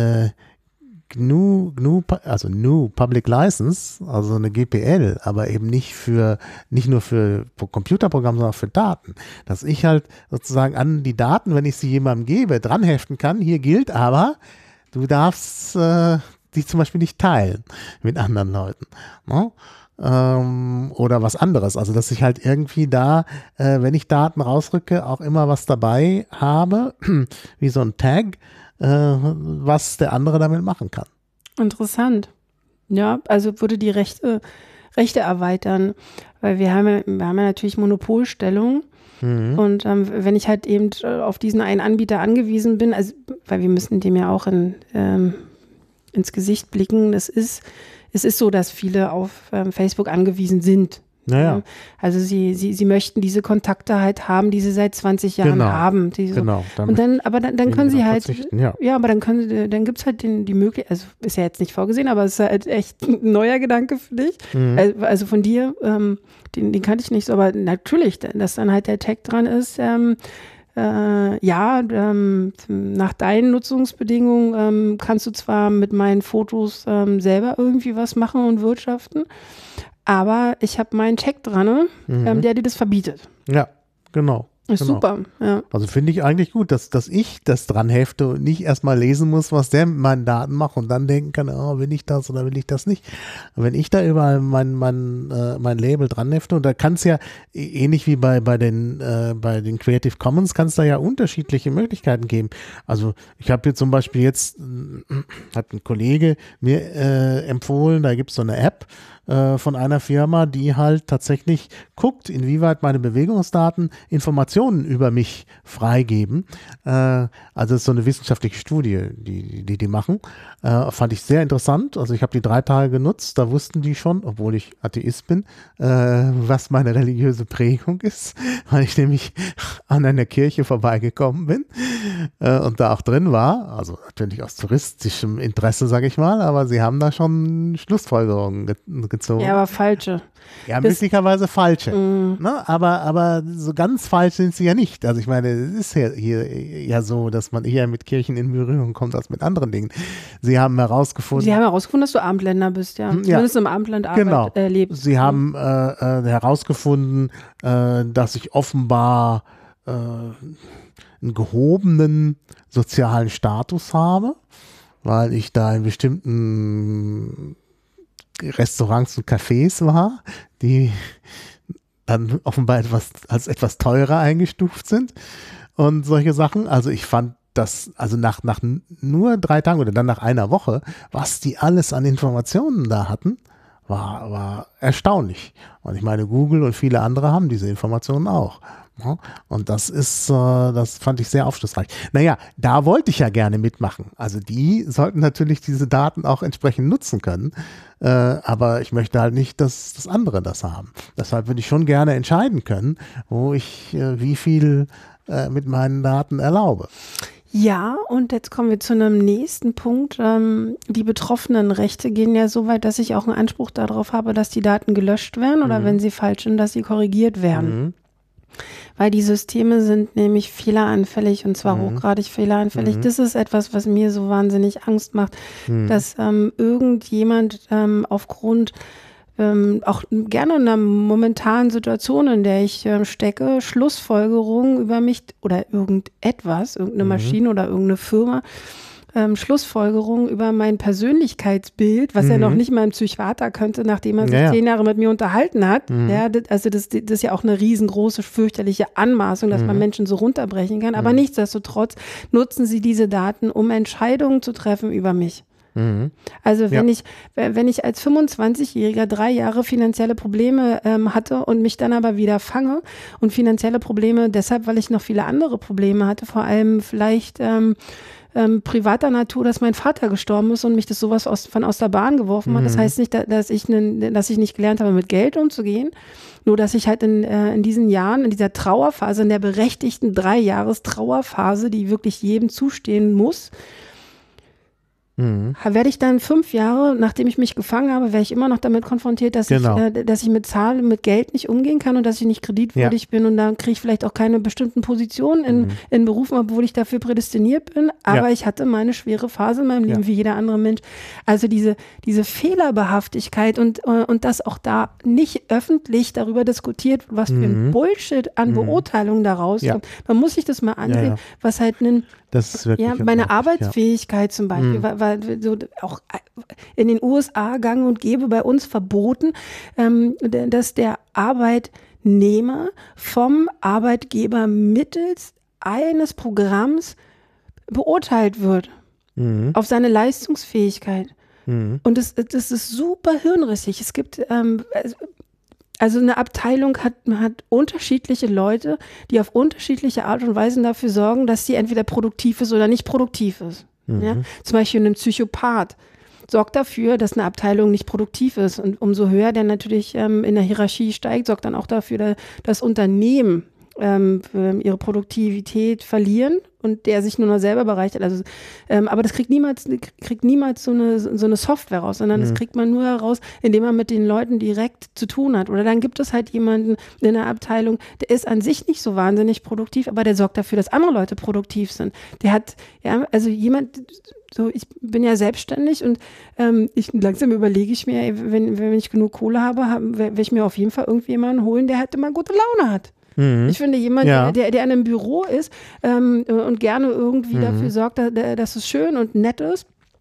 GNU Public License, also eine GPL, aber eben nicht nur für Computerprogramme, sondern auch für Daten. Dass ich halt sozusagen an die Daten, wenn ich sie jemandem gebe, dranheften kann, hier gilt aber, du darfst die zum Beispiel nicht teilen mit anderen Leuten. Ne? Oder was anderes. Also dass ich halt irgendwie da, wenn ich Daten rausrücke, auch immer was dabei habe, wie so ein Tag, was der andere damit machen kann. Interessant. Ja, also würde die Rechte erweitern, weil wir haben ja natürlich Monopolstellung und wenn ich halt eben auf diesen einen Anbieter angewiesen bin, also weil wir müssen dem ja auch ins Gesicht blicken, es ist so, dass viele auf Facebook angewiesen sind. Naja. Also sie möchten diese Kontakte halt haben, die sie seit 20 Jahren haben. Genau. Und dann können sie halt, aber dann gibt es halt die Möglichkeit, also ist ja jetzt nicht vorgesehen, aber es ist halt echt ein neuer Gedanke für dich. Also von dir, den kannte ich nicht so, aber natürlich, dass dann halt der Tag dran ist, nach deinen Nutzungsbedingungen kannst du zwar mit meinen Fotos selber irgendwie was machen und wirtschaften, aber ich habe meinen Tag dran, der dir das verbietet. Ja, genau. Ist super, ja. Also finde ich eigentlich gut, dass ich das dran hefte und nicht erstmal lesen muss, was der mit meinen Daten macht und dann denken kann, will ich das oder will ich das nicht. Und wenn ich da überall mein Label dran hefte, und da kann es ja ähnlich wie bei den Creative Commons, kann es da ja unterschiedliche Möglichkeiten geben. Also ich habe hier zum Beispiel hat ein Kollege mir empfohlen, da gibt es so eine App, von einer Firma, die halt tatsächlich guckt, inwieweit meine Bewegungsdaten Informationen über mich freigeben. Also das ist so eine wissenschaftliche Studie, die machen. Fand ich sehr interessant. Also ich habe die 3 Tage genutzt, da wussten die schon, obwohl ich Atheist bin, was meine religiöse Prägung ist, weil ich nämlich an einer Kirche vorbeigekommen bin und da auch drin war, also natürlich aus touristischem Interesse, sage ich mal, aber sie haben da schon Schlussfolgerungen gezogen. Ja, aber falsche. Ja, möglicherweise falsche. Ne? Aber so ganz falsch sind sie ja nicht. Also ich meine, es ist ja hier ja so, dass man eher mit Kirchen in Berührung kommt als mit anderen Dingen. Sie haben herausgefunden, dass du Abendländer bist, ja. Zumindest im Abendland lebst. Sie haben herausgefunden, dass ich offenbar einen gehobenen sozialen Status habe, weil ich da in bestimmten Restaurants und Cafés war, die dann offenbar als etwas teurer eingestuft sind und solche Sachen. Also ich fand das, also nach nur 3 Tagen oder dann nach einer Woche, was die alles an Informationen da hatten, war erstaunlich. Und ich meine, Google und viele andere haben diese Informationen auch. Ja, und das fand ich sehr aufschlussreich. Naja, da wollte ich ja gerne mitmachen. Also die sollten natürlich diese Daten auch entsprechend nutzen können. Aber ich möchte halt nicht, dass andere das haben. Deshalb würde ich schon gerne entscheiden können, wo ich wie viel mit meinen Daten erlaube. Ja, und jetzt kommen wir zu einem nächsten Punkt. Die Betroffenenrechte gehen ja so weit, dass ich auch einen Anspruch darauf habe, dass die Daten gelöscht werden oder wenn sie falsch sind, dass sie korrigiert werden. Weil die Systeme sind nämlich fehleranfällig und zwar hochgradig fehleranfällig. Das ist etwas, was mir so wahnsinnig Angst macht, dass irgendjemand aufgrund auch gerne in einer momentanen Situation, in der ich stecke, Schlussfolgerungen über mich oder irgendeine Maschine oder irgendeine Firma, Schlussfolgerungen über mein Persönlichkeitsbild, was ja noch nicht mal ein Psychiater könnte, nachdem er sich 10 Jahre mit mir unterhalten hat. Ja, das ist ja auch eine riesengroße, fürchterliche Anmaßung, dass man Menschen so runterbrechen kann. Aber nichtsdestotrotz nutzen sie diese Daten, um Entscheidungen zu treffen über mich. Also wenn ich als 25-Jähriger 3 Jahre finanzielle Probleme hatte und mich dann aber wieder fange und finanzielle Probleme deshalb, weil ich noch viele andere Probleme hatte, vor allem vielleicht privater Natur, dass mein Vater gestorben ist und mich das sowas von aus der Bahn geworfen hat. Das heißt nicht, dass ich nicht gelernt habe, mit Geld umzugehen, nur dass ich halt in diesen Jahren, in dieser Trauerphase, in der berechtigten 3-Jahres-Trauerphase, die wirklich jedem zustehen muss, werde ich dann 5 Jahre, nachdem ich mich gefangen habe, wäre ich immer noch damit konfrontiert, dass ich mit Geld nicht umgehen kann und dass ich nicht kreditwürdig bin und dann kriege ich vielleicht auch keine bestimmten Positionen in Berufen, obwohl ich dafür prädestiniert bin. Aber ich hatte meine schwere Phase in meinem Leben wie jeder andere Mensch. Also diese Fehlerbehaftigkeit und dass auch da nicht öffentlich darüber diskutiert, was für ein Bullshit an Beurteilungen daraus kommt. Man muss sich das mal ansehen, was halt das ist wirklich meine Arbeitsfähigkeit zum Beispiel, war so auch in den USA gang und gäbe, bei uns verboten, dass der Arbeitnehmer vom Arbeitgeber mittels eines Programms beurteilt wird auf seine Leistungsfähigkeit. Und das ist super hirnrissig. Es gibt also eine Abteilung hat unterschiedliche Leute, die auf unterschiedliche Art und Weise dafür sorgen, dass sie entweder produktiv ist oder nicht produktiv ist. Ja? Zum Beispiel ein Psychopath sorgt dafür, dass eine Abteilung nicht produktiv ist. Und umso höher der natürlich in der Hierarchie steigt, sorgt dann auch dafür, dass Unternehmen ihre Produktivität verlieren und der sich nur noch selber bereichert. Also, aber das kriegt niemals so eine Software raus, sondern das kriegt man nur heraus, indem man mit den Leuten direkt zu tun hat. Oder dann gibt es halt jemanden in der Abteilung, der ist an sich nicht so wahnsinnig produktiv, aber der sorgt dafür, dass andere Leute produktiv sind. Der hat, also jemand, so, ich bin ja selbstständig und langsam überlege ich mir, wenn ich genug Kohle habe, werde ich mir auf jeden Fall irgendwie jemanden holen, der halt immer gute Laune hat. Ich finde, jemand, der in einem Büro ist und gerne irgendwie dafür sorgt, dass es schön und nett ist,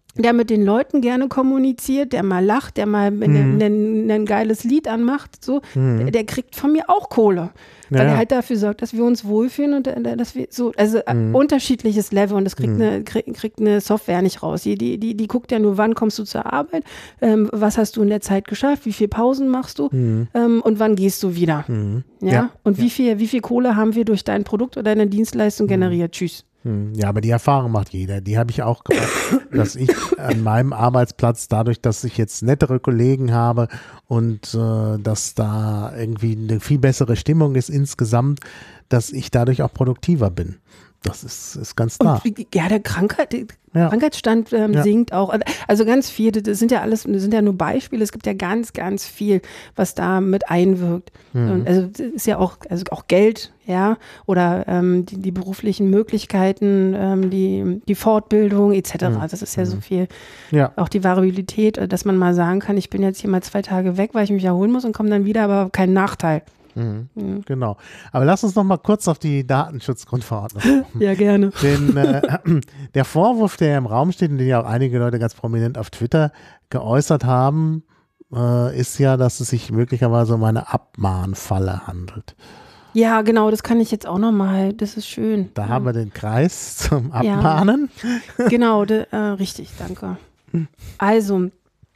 der mit den Leuten gerne kommuniziert, der mal lacht, der mal ein geiles Lied anmacht, so, der kriegt von mir auch Kohle. Weil er halt dafür sorgt, dass wir uns wohlfühlen und dass wir so, also unterschiedliches Level, und das kriegt eine Software nicht raus. Die guckt ja nur, wann kommst du zur Arbeit, was hast du in der Zeit geschafft, wie viele Pausen machst du und wann gehst du wieder. Ja? Und wie viel Kohle haben wir durch dein Produkt oder deine Dienstleistung generiert? Tschüss. Ja, aber die Erfahrung macht jeder. Die habe ich auch gemacht, dass ich an meinem Arbeitsplatz, dadurch, dass ich jetzt nettere Kollegen habe und dass da irgendwie eine viel bessere Stimmung ist insgesamt, dass ich dadurch auch produktiver bin. Das ist ganz klar. Und, ja, der Krankheitsstand sinkt auch. Also ganz viel, das sind ja nur Beispiele. Es gibt ja ganz, ganz viel, was da mit einwirkt. Und also ist ja auch, also auch Geld, ja, oder die beruflichen Möglichkeiten, die Fortbildung etc. Das ist ja so viel. Ja. Auch die Variabilität, dass man mal sagen kann, ich bin jetzt hier mal 2 Tage weg, weil ich mich erholen muss und komme dann wieder, aber kein Nachteil. Genau. Aber lass uns noch mal kurz auf die Datenschutzgrundverordnung kommen. Ja, gerne. Denn der Vorwurf, der im Raum steht und den ja auch einige Leute ganz prominent auf Twitter geäußert haben, ist ja, dass es sich möglicherweise um eine Abmahnfalle handelt. Ja, genau, das kann ich jetzt auch noch mal, das ist schön. Da haben wir den Kreis zum Abmahnen. Ja, genau, richtig, danke. Also,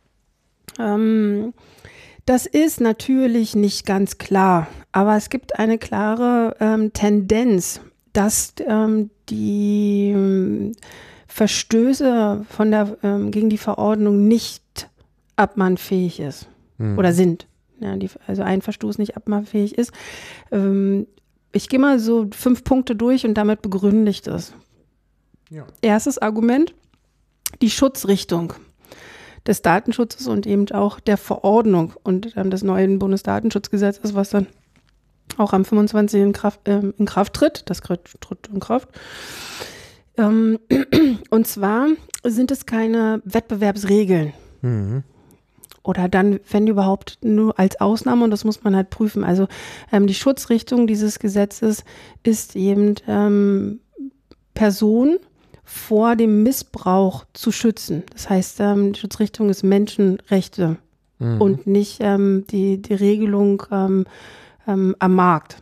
das ist natürlich nicht ganz klar, aber es gibt eine klare Tendenz, dass die Verstöße gegen die Verordnung nicht abmahnfähig ist oder sind. Ja, also ein Verstoß nicht abmahnfähig ist. Ich gehe mal so 5 Punkte durch und damit begründe ich das. Ja. Erstes Argument, die Schutzrichtung des Datenschutzes und eben auch der Verordnung und des neuen Bundesdatenschutzgesetzes, was dann auch am 25. in Kraft tritt. Das tritt in Kraft. Und zwar sind es keine Wettbewerbsregeln. Oder dann, wenn überhaupt, nur als Ausnahme, und das muss man halt prüfen. Also die Schutzrichtung dieses Gesetzes ist eben Personen vor dem Missbrauch zu schützen. Das heißt, die Schutzrichtung ist Menschenrechte und nicht die Regelung am Markt.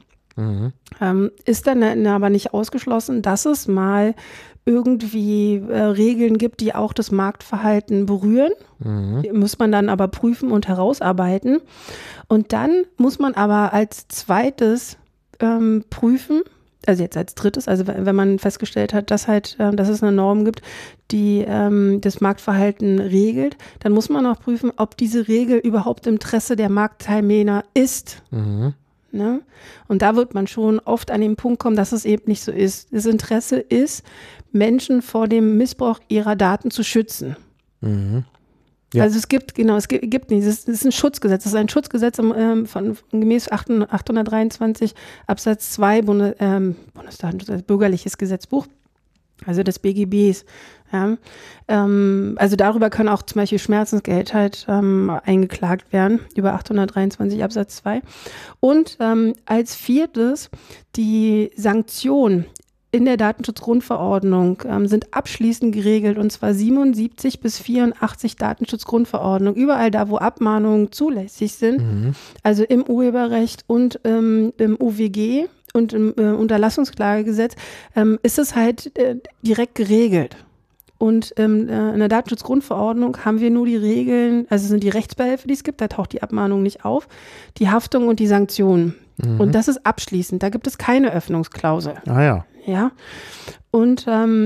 Ist dann aber nicht ausgeschlossen, dass es mal irgendwie Regeln gibt, die auch das Marktverhalten berühren. Die muss man dann aber prüfen und herausarbeiten. Und dann muss man aber als zweites prüfen, also jetzt als drittes, also wenn man festgestellt hat, dass dass es eine Norm gibt, die das Marktverhalten regelt, dann muss man auch prüfen, ob diese Regel überhaupt im Interesse der Marktteilnehmer ist. Ne? Und da wird man schon oft an den Punkt kommen, dass es eben nicht so ist. Das Interesse ist, Menschen vor dem Missbrauch ihrer Daten zu schützen. Ja. Also es gibt nicht, das ist ein Schutzgesetz. Das ist ein Schutzgesetz gemäß 823 Absatz 2 Bundesdatenschutz, bürgerliches Gesetzbuch, also des BGBs. Ja. Also darüber können auch zum Beispiel Schmerzensgeld halt eingeklagt werden, über 823 Absatz 2. Und als viertes die Sanktionen in der Datenschutzgrundverordnung sind abschließend geregelt, und zwar 77 bis 84 Datenschutzgrundverordnung, überall da, wo Abmahnungen zulässig sind, also im Urheberrecht und im UWG und im Unterlassungsklagegesetz, ist es halt direkt geregelt. Und in der Datenschutzgrundverordnung haben wir nur die Regeln, also sind die Rechtsbehelfe, die es gibt, da taucht die Abmahnung nicht auf, die Haftung und die Sanktionen. Und das ist abschließend, da gibt es keine Öffnungsklausel. Ah ja. Ja, und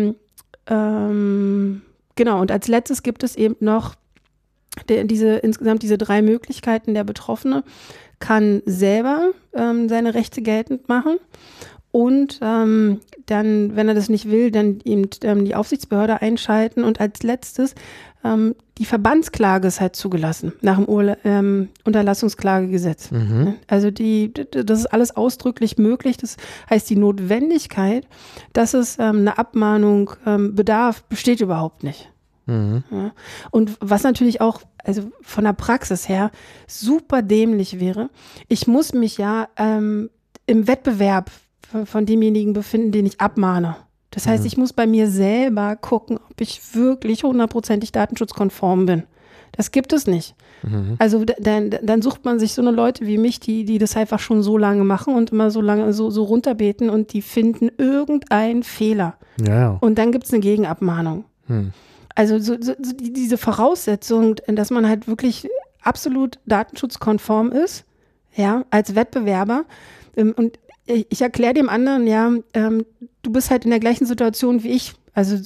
genau, und als letztes gibt es eben noch insgesamt diese 3 Möglichkeiten. Der Betroffene kann selber seine Rechte geltend machen und dann, wenn er das nicht will, dann eben die Aufsichtsbehörde einschalten, und als letztes die Verbandsklage ist halt zugelassen nach dem Unterlassungsklagegesetz. Also das ist alles ausdrücklich möglich. Das heißt, die Notwendigkeit, dass es eine Abmahnung bedarf, besteht überhaupt nicht. Ja. Und was natürlich auch, also von der Praxis her, super dämlich wäre, ich muss mich ja im Wettbewerb von demjenigen befinden, den ich abmahne. Das heißt, ich muss bei mir selber gucken, ob ich wirklich 100%ig datenschutzkonform bin. Das gibt es nicht. Also dann sucht man sich so eine Leute wie mich, die das einfach schon so lange machen und immer so lange so runterbeten und die finden irgendeinen Fehler. Ja. Und dann gibt es eine Gegenabmahnung. Also diese Voraussetzung, dass man halt wirklich absolut datenschutzkonform ist, ja, als Wettbewerber. Und ich erkläre dem anderen, ja, du bist halt in der gleichen Situation wie ich. Also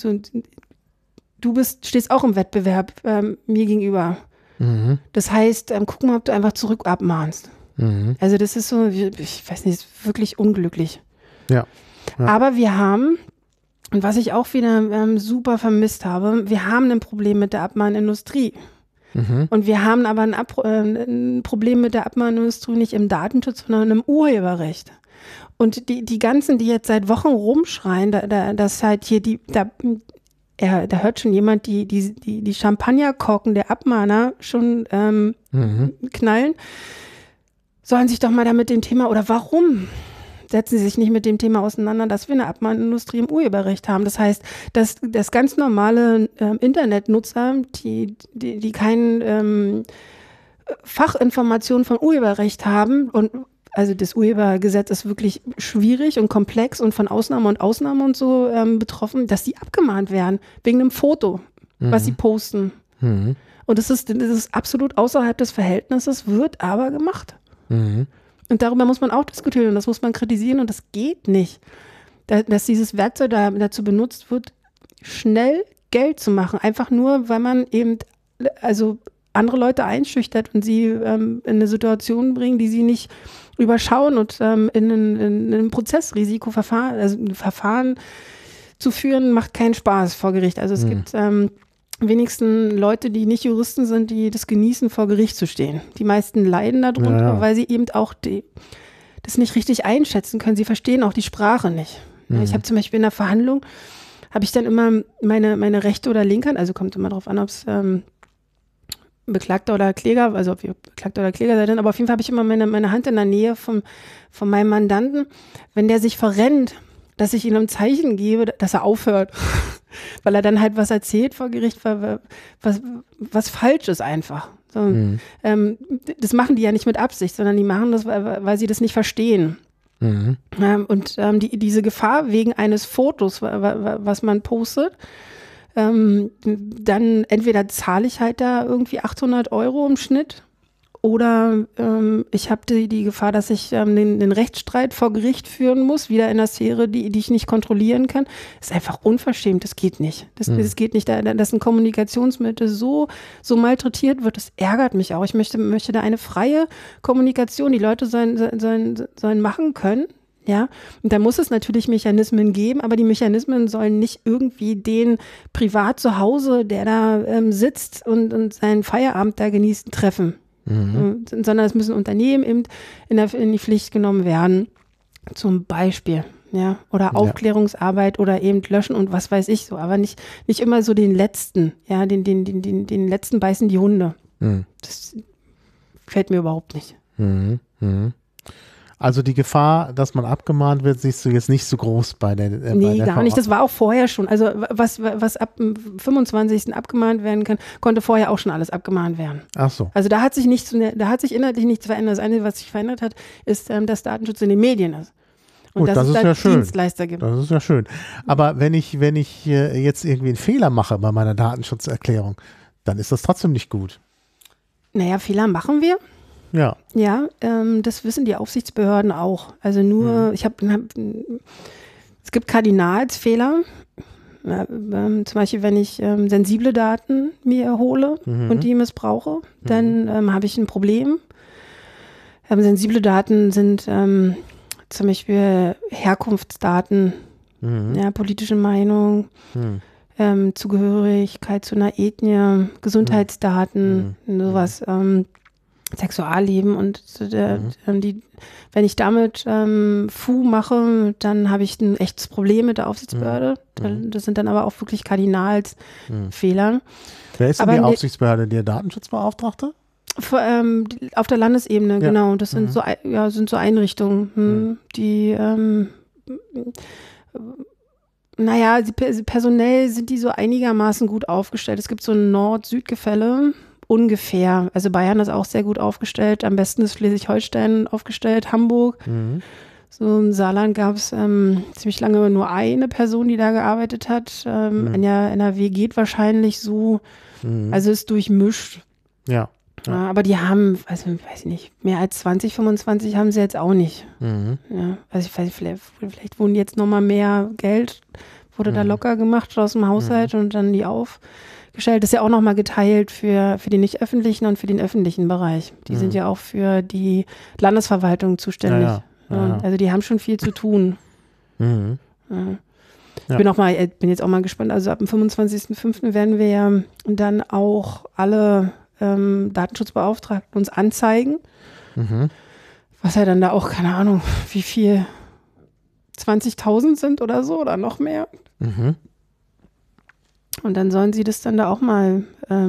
stehst auch im Wettbewerb mir gegenüber. Das heißt, guck mal, ob du einfach zurück abmahnst. Also das ist so, ich weiß nicht, ist wirklich unglücklich. Ja. Aber wir haben, und was ich auch wieder super vermisst habe, wir haben ein Problem mit der Abmahnindustrie. Und wir haben aber ein Problem mit der Abmahnindustrie nicht im Datenschutz, sondern im Urheberrecht. Und die ganzen, die jetzt seit Wochen rumschreien, dass halt hier da hört schon jemand die Champagnerkorken der Abmahner schon knallen, sollen sich doch mal da mit dem Thema, oder warum setzen sie sich nicht mit dem Thema auseinander, dass wir eine Abmahnindustrie im Urheberrecht haben. Das heißt, dass ganz normale Internetnutzer, die keine Fachinformationen von Urheberrecht haben, und also das Urhebergesetz ist wirklich schwierig und komplex und von Ausnahme und so betroffen, dass die abgemahnt werden wegen einem Foto, was sie posten. Und das ist absolut außerhalb des Verhältnisses, wird aber gemacht. Und darüber muss man auch diskutieren und das muss man kritisieren und das geht nicht, dass dieses Werkzeug dazu benutzt wird, schnell Geld zu machen, einfach nur, weil man eben also andere Leute einschüchtert und sie in eine Situation bringen, die sie nicht überschauen und in ein Prozessrisikoverfahren, also ein Verfahren zu führen, macht keinen Spaß vor Gericht. Also es gibt wenigstens Leute, die nicht Juristen sind, die das genießen, vor Gericht zu stehen. Die meisten leiden darunter, weil sie eben auch das nicht richtig einschätzen können. Sie verstehen auch die Sprache nicht. Ich habe zum Beispiel in der Verhandlung, habe ich dann immer meine Rechte oder Linke, also kommt immer darauf an, ob es Beklagter oder Kläger, also ob ihr Beklagter oder Kläger seid, aber auf jeden Fall habe ich immer meine Hand in der Nähe von meinem Mandanten, wenn der sich verrennt, dass ich ihm ein Zeichen gebe, dass er aufhört, weil er dann halt was erzählt vor Gericht, was falsch ist einfach. So, das machen die ja nicht mit Absicht, sondern die machen das, weil sie das nicht verstehen. Und diese Gefahr wegen eines Fotos, was man postet, dann entweder zahle ich halt da irgendwie 800 € im Schnitt oder ich habe die Gefahr, dass ich den Rechtsstreit vor Gericht führen muss, wieder in einer Sphäre, die ich nicht kontrollieren kann. Das ist einfach unverschämt, das geht nicht. Das geht nicht, dass ein Kommunikationsmittel so malträtiert wird, das ärgert mich auch. Ich möchte da eine freie Kommunikation, die Leute sollen machen können. Ja, und da muss es natürlich Mechanismen geben, aber die Mechanismen sollen nicht irgendwie den privat zu Hause, der da sitzt und seinen Feierabend da genießt, treffen. Sondern es müssen Unternehmen eben in die Pflicht genommen werden, zum Beispiel. Ja, oder Aufklärungsarbeit oder eben löschen und was weiß ich so, aber nicht immer so den letzten, ja, den letzten beißen die Hunde. Das gefällt mir überhaupt nicht. Also die Gefahr, dass man abgemahnt wird, siehst du jetzt nicht so groß bei der Nee, gar nicht. Das war auch vorher schon. Also was ab dem 25. abgemahnt werden kann, konnte vorher auch schon alles abgemahnt werden. Ach so. Also da hat sich inhaltlich nichts verändert. Das Einzige, was sich verändert hat, ist, dass Datenschutz in den Medien ist. Und gut, dass es da ja schön. Dienstleister gibt. Das ist ja schön. Aber wenn ich jetzt irgendwie einen Fehler mache bei meiner Datenschutzerklärung, dann ist das trotzdem nicht gut. Naja, Fehler machen wir. Ja. Ja, das wissen die Aufsichtsbehörden auch. Also nur, es gibt Kardinalsfehler. Zum Beispiel, wenn ich sensible Daten mir erhole und die missbrauche, dann habe ich ein Problem. Sensible Daten sind zum Beispiel Herkunftsdaten, ja, politische Meinung, Zugehörigkeit zu einer Ethnie, Gesundheitsdaten, sowas. Sexualleben und wenn ich damit Fu mache, dann habe ich ein echtes Problem mit der Aufsichtsbehörde. Das sind dann aber auch wirklich Kardinalsfehler. Wer ist denn die Aufsichtsbehörde, der Datenschutzbeauftragte? Auf der Landesebene, genau. Das sind so Einrichtungen, die Naja, personell sind die so einigermaßen gut aufgestellt. Es gibt so ein Nord-Süd-Gefälle, ungefähr. Also Bayern ist auch sehr gut aufgestellt. Am besten ist Schleswig-Holstein aufgestellt, Hamburg. So im Saarland gab es ziemlich lange nur eine Person, die da gearbeitet hat. NRW geht wahrscheinlich so. Also ist durchmischt. Ja. Aber die haben, also weiß ich nicht, mehr als 20, 25 haben sie jetzt auch nicht. Ja, also ich weiß, vielleicht wurden jetzt nochmal mehr Geld, wurde da locker gemacht aus dem Haushalt und dann die aufgestellt. Das ist ja auch nochmal geteilt für den nicht öffentlichen und für den öffentlichen Bereich. Die sind ja auch für die Landesverwaltung zuständig. Also die haben schon viel zu tun. Ich bin jetzt auch mal gespannt. Also ab dem 25.05. werden wir ja dann auch alle Datenschutzbeauftragten uns anzeigen. Was ja dann da auch, keine Ahnung, wie viel 20.000 sind oder so oder noch mehr. Und dann sollen sie das dann da auch mal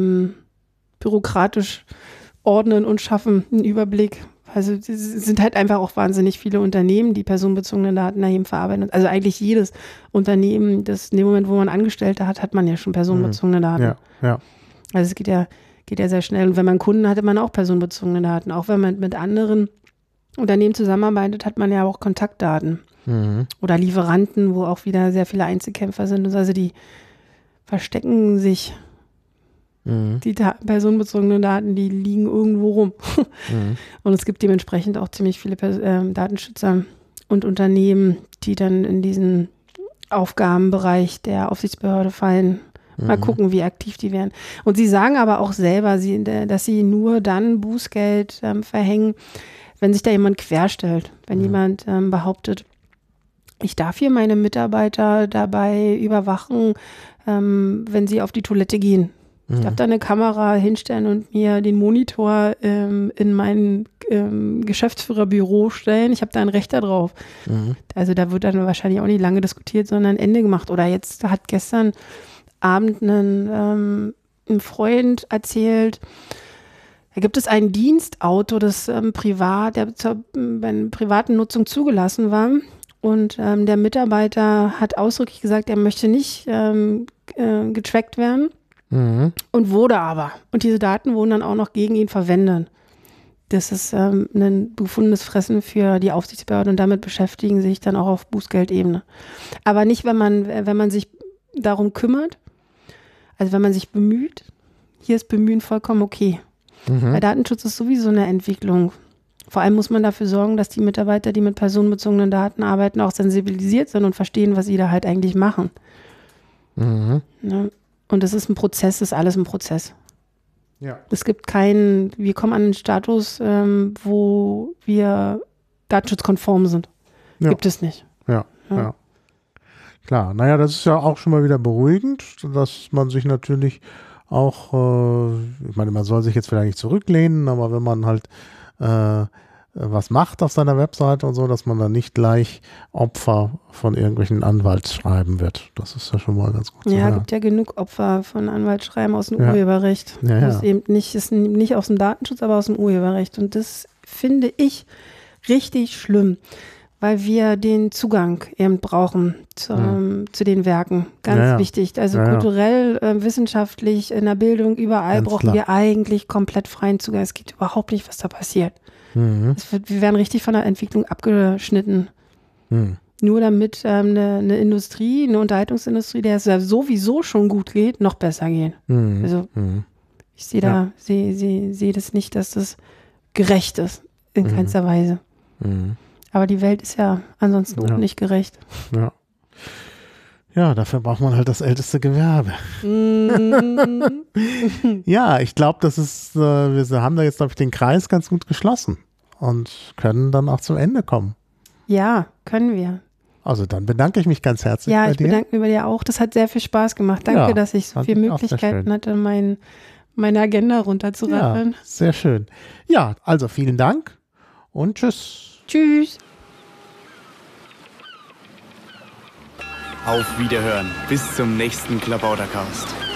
bürokratisch ordnen und schaffen, einen Überblick. Also es sind halt einfach auch wahnsinnig viele Unternehmen, die personenbezogene Daten dahin verarbeiten. Also eigentlich jedes Unternehmen, das in dem Moment, wo man Angestellte hat, hat man ja schon personenbezogene Daten. Ja. Also es geht ja sehr schnell. Und wenn man Kunden hat, hat man auch personenbezogene Daten. Auch wenn man mit anderen Unternehmen zusammenarbeitet, hat man ja auch Kontaktdaten. Oder Lieferanten, wo auch wieder sehr viele Einzelkämpfer sind. Also die verstecken sich. Die personenbezogenen Daten, die liegen irgendwo rum. Und es gibt dementsprechend auch ziemlich viele Datenschützer und Unternehmen, die dann in diesen Aufgabenbereich der Aufsichtsbehörde fallen. Mal gucken, wie aktiv die werden. Und sie sagen aber auch selber, dass sie nur dann Bußgeld verhängen, wenn sich da jemand querstellt. Wenn jemand behauptet, ich darf hier meine Mitarbeiter dabei überwachen, wenn sie auf die Toilette gehen. Ich darf da eine Kamera hinstellen und mir den Monitor in mein Geschäftsführerbüro stellen. Ich habe da ein Recht darauf. Also da wird dann wahrscheinlich auch nicht lange diskutiert, sondern ein Ende gemacht. Oder jetzt hat gestern Abend ein Freund erzählt, da gibt es ein Dienstauto, das der zur privaten Nutzung zugelassen war. Und der Mitarbeiter hat ausdrücklich gesagt, er möchte nicht getrackt werden. Und wurde aber. Und diese Daten wurden dann auch noch gegen ihn verwendet. Das ist ein gefundenes Fressen für die Aufsichtsbehörde und damit beschäftigen sie sich dann auch auf Bußgeldebene. Aber nicht, wenn man sich darum kümmert, also wenn man sich bemüht. Hier ist Bemühen vollkommen okay. Weil Datenschutz ist sowieso eine Entwicklung. Vor allem muss man dafür sorgen, dass die Mitarbeiter, die mit personenbezogenen Daten arbeiten, auch sensibilisiert sind und verstehen, was sie da halt eigentlich machen. Ja. Und das ist ein Prozess, das ist alles ein Prozess. Ja. Es gibt wir kommen an einen Status, wo wir datenschutzkonform sind. Gibt es nicht. Ja. Klar, naja, das ist ja auch schon mal wieder beruhigend, dass man sich natürlich auch, ich meine, man soll sich jetzt vielleicht nicht zurücklehnen, aber wenn man halt was macht auf seiner Webseite und so, dass man dann nicht gleich Opfer von irgendwelchen Anwaltsschreiben wird. Das ist ja schon mal ganz gut. Ja, gibt ja genug Opfer von Anwaltsschreiben aus dem Urheberrecht. Ja. Das ist nicht aus dem Datenschutz, aber aus dem Urheberrecht. Und das finde ich richtig schlimm, weil wir den Zugang eben brauchen zu den Werken. Ganz wichtig. Also kulturell, wissenschaftlich, in der Bildung, überall ganz brauchen wir eigentlich komplett freien Zugang. Es geht überhaupt nicht, was da passiert. Wir werden richtig von der Entwicklung abgeschnitten. Nur damit eine Industrie, eine Unterhaltungsindustrie, der es ja sowieso schon gut geht, noch besser geht. Also ich sehe das nicht, dass das gerecht ist. In keinster Weise. Aber die Welt ist ja ansonsten auch nicht gerecht. Ja, dafür braucht man halt das älteste Gewerbe. Ja, ich glaube, wir haben da jetzt, glaube ich, den Kreis ganz gut geschlossen und können dann auch zum Ende kommen. Ja, können wir. Also dann bedanke ich mich ganz herzlich bei dir. Ja, ich bedanke mich bei dir auch. Das hat sehr viel Spaß gemacht. Danke, dass ich so viele Möglichkeiten hatte, meine Agenda runterzurappeln. Ja, sehr schön. Ja, also vielen Dank und tschüss. Tschüss. Auf Wiederhören. Bis zum nächsten Klabautercast.